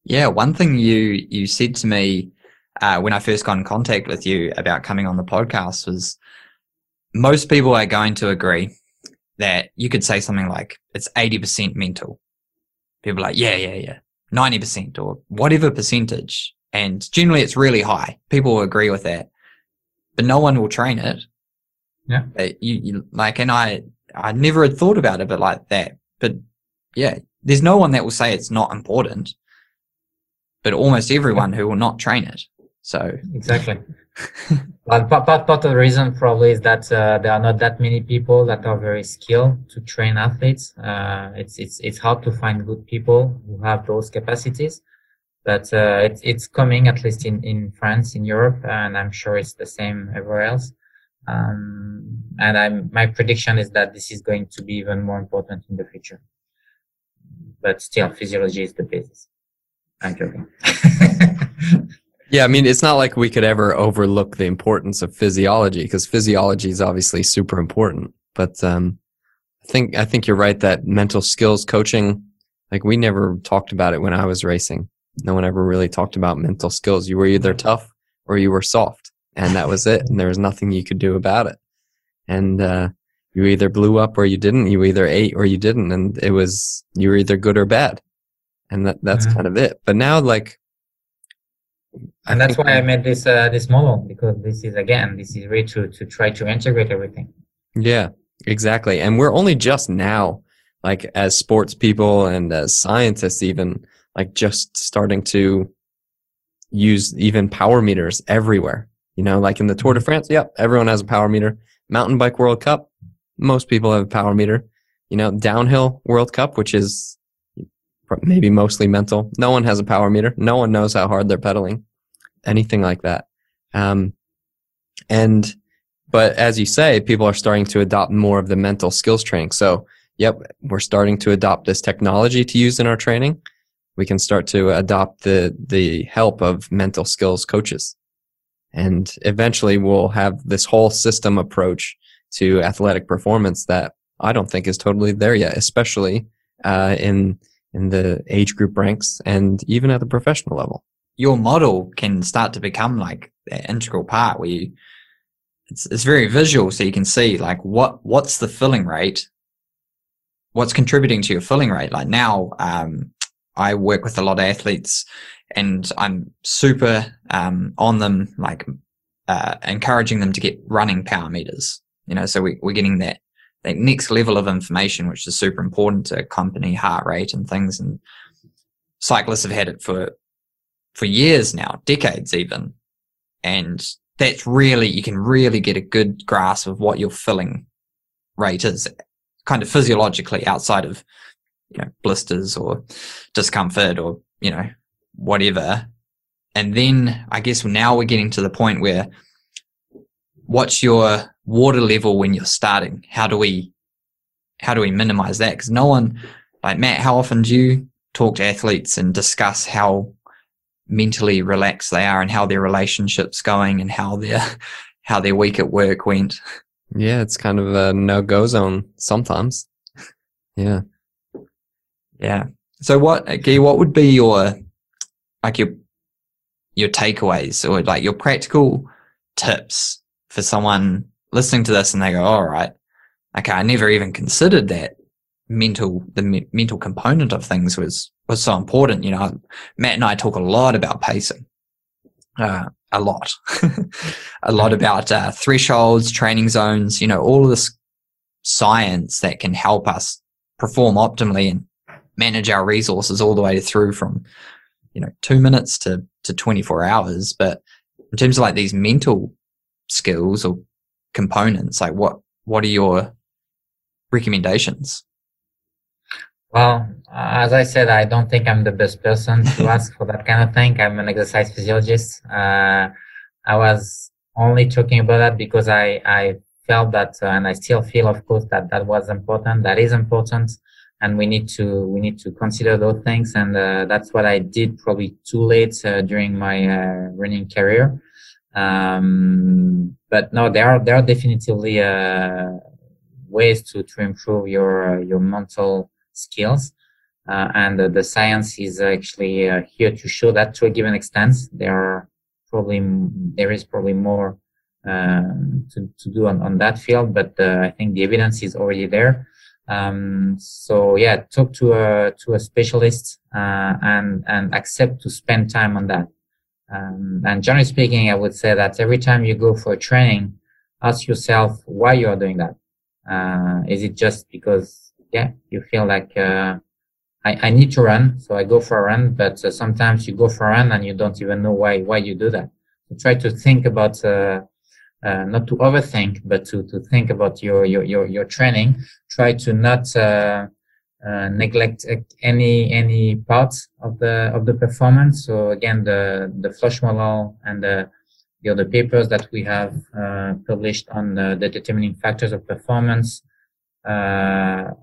Yeah, one thing you said to me when I first got in contact with you about coming on the podcast was most people are going to agree that you could say something like it's 80% mental. People are like, yeah, 90% or whatever percentage. And generally it's really high. People will agree with that, but no one will train it. Yeah. You like, and I never had thought about it, but like that, but yeah, there's no one that will say it's not important, but almost everyone who will not train it. So exactly. Well, part of the reason probably is that there are not that many people that are very skilled to train athletes. It's hard to find good people who have those capacities, but it's coming, at least in France, in Europe, and I'm sure it's the same everywhere else. And my prediction is that this is going to be even more important in the future. But still, physiology is the basis. I'm joking. Yeah, I mean, it's not like we could ever overlook the importance of physiology, because physiology is obviously super important. But I think you're right that mental skills coaching, like we never talked about it when I was racing. No one ever really talked about mental skills. You were either tough or you were soft, and that was it. And there was nothing you could do about it. And you either blew up or you didn't. You either ate or you didn't, and it was you were either good or bad, and that's kind of it. But now, like. And that's why I made this model, because this is really to try to integrate everything. Yeah, exactly. And we're only just now, like as sports people and as scientists, even like just starting to use even power meters everywhere. You know, like in the Tour de France, yep, everyone has a power meter. Mountain Bike World Cup, most people have a power meter. You know, Downhill World Cup, which is maybe mostly mental. No one has a power meter. No one knows how hard they're pedaling, anything like that. But as you say, people are starting to adopt more of the mental skills training. So, yep, we're starting to adopt this technology to use in our training. We can start to adopt the help of mental skills coaches. And eventually we'll have this whole system approach to athletic performance that I don't think is totally there yet, especially in the age group ranks and even at the professional level. Your model can start to become like that integral part where it's very visual, so you can see like what's the filling rate, what's contributing to your filling rate. Like now, I work with a lot of athletes, and I'm super on them, like encouraging them to get running power meters. You know, so we're getting that next level of information, which is super important to accompany heart rate and things. And cyclists have had it for years now, decades even. And that's really, you can really get a good grasp of what your filling rate is kind of physiologically outside of, you know, blisters or discomfort or, you know, whatever. And then I guess now we're getting to the point where what's your water level when you're starting? How do we minimize that? Because no one, like Matt, how often do you talk to athletes and discuss how mentally relaxed they are and how their relationship's going and how their week at work went? Yeah, it's kind of a no-go zone sometimes. Yeah. So what would be your takeaways or like your practical tips for someone listening to this and they go, all right, okay, I never even considered that the mental component of things was so important. You know, Matt and I talk a lot about pacing, a lot about thresholds, training zones, you know, all of this science that can help us perform optimally and manage our resources all the way through from, you know, 2 minutes to 24 hours. But in terms of like these mental skills or components, like what are your recommendations? Well, as I said, I don't think I'm the best person to ask for that kind of thing. I'm an exercise physiologist. I was only talking about that because I felt that, and I still feel, of course, that was important. That is important, and we need to consider those things. And that's what I did probably too late during my running career. But no, there are definitively ways to improve your mental skills. and the science is actually here to show that to a given extent. There is probably more to do on that field, but I think the evidence is already there. So yeah, talk to a specialist and accept to spend time on that. And generally speaking, I would say that every time you go for a training, ask yourself why you are doing that. Is it just because you feel like I need to run, so I go for a run? But sometimes you go for a run and you don't even know why you do that. So try to think about not to overthink, but to think about your training. Try to not neglect any parts of the performance. So again, the Flush model and the other papers that we have published on the determining factors of performance are,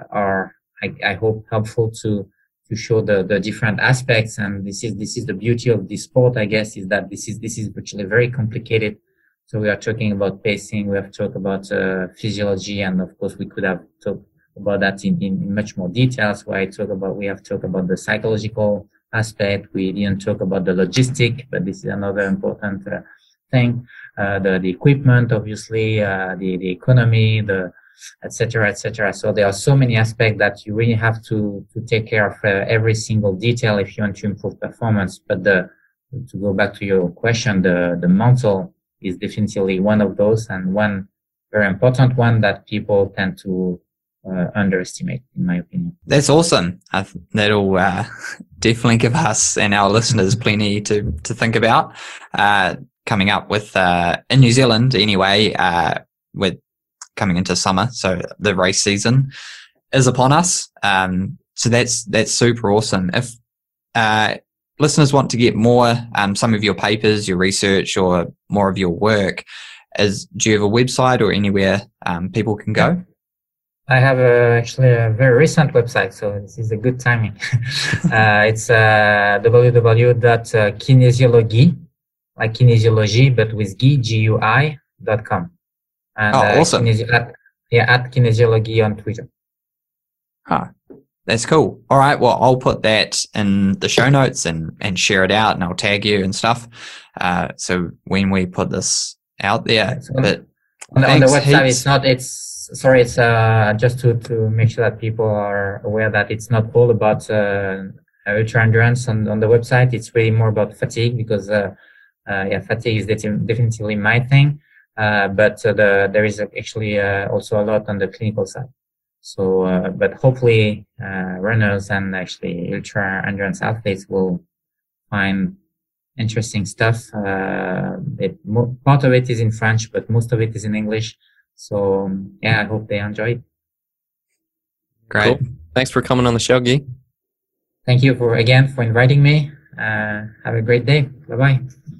I hope, helpful to show the different aspects. And this is the beauty of this sport, I guess, is that this is virtually very complicated. So we are talking about pacing, we have talked about physiology, and of course we could have talked about that in much more details. We have talked about the psychological aspect. We didn't talk about the logistic, but this is another important thing. The equipment, obviously, the economy, et cetera. So there are so many aspects that you really have to take care of every single detail if you want to improve performance. But to go back to your question, the mental is definitely one of those, and one very important one that people tend to underestimate, in my opinion. That's awesome. That'll definitely give us and our listeners plenty to think about. Coming up with in New Zealand anyway, with coming into summer, so the race season is upon us. So that's super awesome. If listeners want to get more, some of your papers, your research, or more of your work, do you have a website or anywhere people can go? I have actually a very recent website, so this is a good timing. It's www.kinesiology, like kinesiology, but with GUI.com. And, awesome. at kinesiology on Twitter. That's cool. All right. Well, I'll put that in the show notes and share it out, and I'll tag you and stuff. So when we put this out there, but on the website, it's just to make sure that people are aware that it's not all about ultra endurance on the website. It's really more about fatigue, because fatigue is definitely my thing. But there is actually also a lot on the clinical side. So, but hopefully, runners and actually ultra endurance athletes will find interesting stuff. Part of it is in French, but most of it is in English. So, I hope they enjoy it. Great. Cool. Thanks for coming on the show, Guy. Thank you for inviting me. Have a great day. Bye-bye.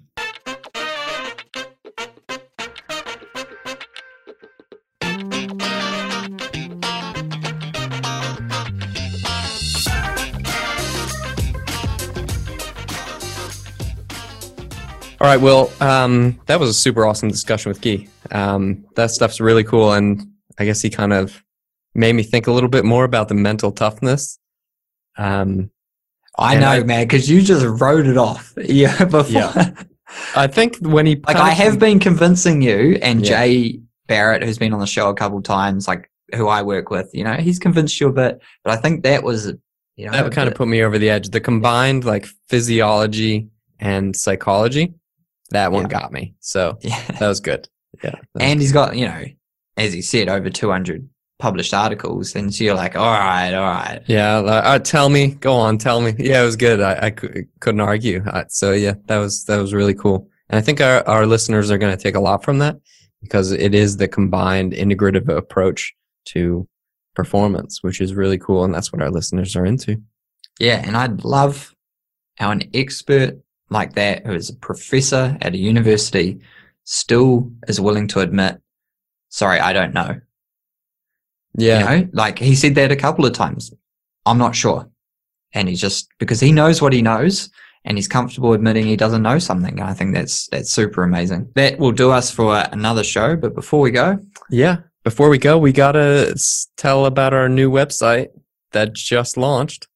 All right, well, that was a super awesome discussion with Guy. That stuff's really cool, and I guess he kind of made me think a little bit more about the mental toughness. I know, man, because you just wrote it off. Before. Yeah. I think when he... I have been convincing you, and Jay Barrett, who's been on the show a couple of times, who I work with, he's convinced you a bit, but I think that was, that kind of put me over the edge. The combined, physiology and psychology, that one got me. So that was good. Yeah. And he's got, as he said, over 200 published articles. And so you're like, all right. Yeah. Tell me. Go on. Tell me. Yeah, it was good. I couldn't argue. That was really cool. And I think our listeners are going to take a lot from that, because it is the combined integrative approach to performance, which is really cool. And that's what our listeners are into. Yeah. And I'd love how an expert like that, who is a professor at a university, still is willing to admit, sorry, I don't know. Yeah. He said that a couple of times. I'm not sure. And he's just, because he knows what he knows, and he's comfortable admitting he doesn't know something. And I think that's super amazing. That will do us for another show. But before we go. Yeah. Before we go, we got to tell about our new website that just launched.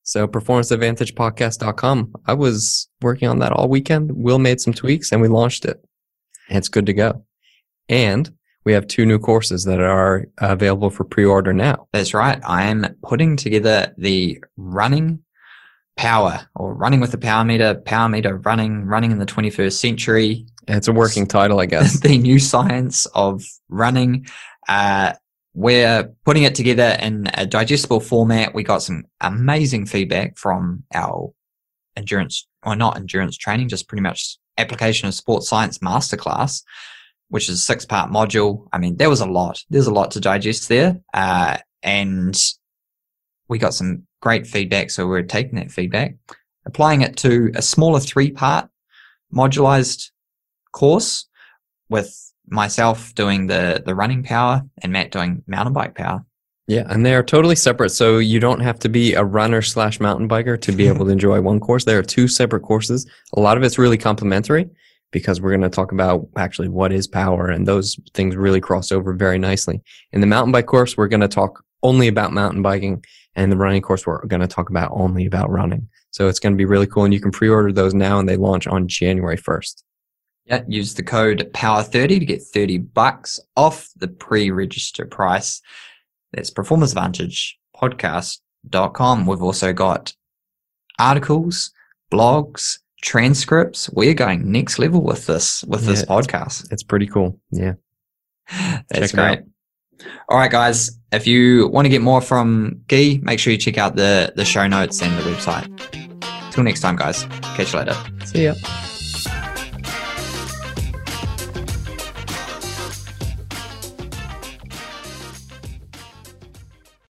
So performanceadvantagepodcast.com. I was working on that all weekend. Will made some tweaks and we launched it. And it's good to go. And we have 2 new courses that are available for pre-order now. That's right. I am putting together the running power, or running with the power meter running in the 21st century. It's a working title, I guess. The new science of running. We're putting it together in a digestible format. We got some amazing feedback from our not endurance training, just pretty much application of sports science masterclass, which is a 6-part module. I mean, there was a lot. There's a lot to digest there. And we got some great feedback. So we're taking that feedback, applying it to a smaller 3-part modularized course with myself doing the running power and Matt doing mountain bike power. Yeah, and they are totally separate. So you don't have to be a runner / mountain biker to be able to enjoy one course. There are 2 separate courses. A lot of it's really complementary because we're going to talk about actually what is power, and those things really cross over very nicely. In the mountain bike course, we're going to talk only about mountain biking, and the running course, we're going to talk about only about running. So it's going to be really cool, and you can pre-order those now, and they launch on January 1st. Yeah, use the code POWER30 to get $30 off the pre-register price. That's performanceadvantagepodcast.com. We've also got articles, blogs, transcripts. We're going next level with this podcast. It's pretty cool. Yeah. That's great. All right, guys. If you want to get more from Guy, make sure you check out the show notes and the website. Till next time, guys. Catch you later. See ya.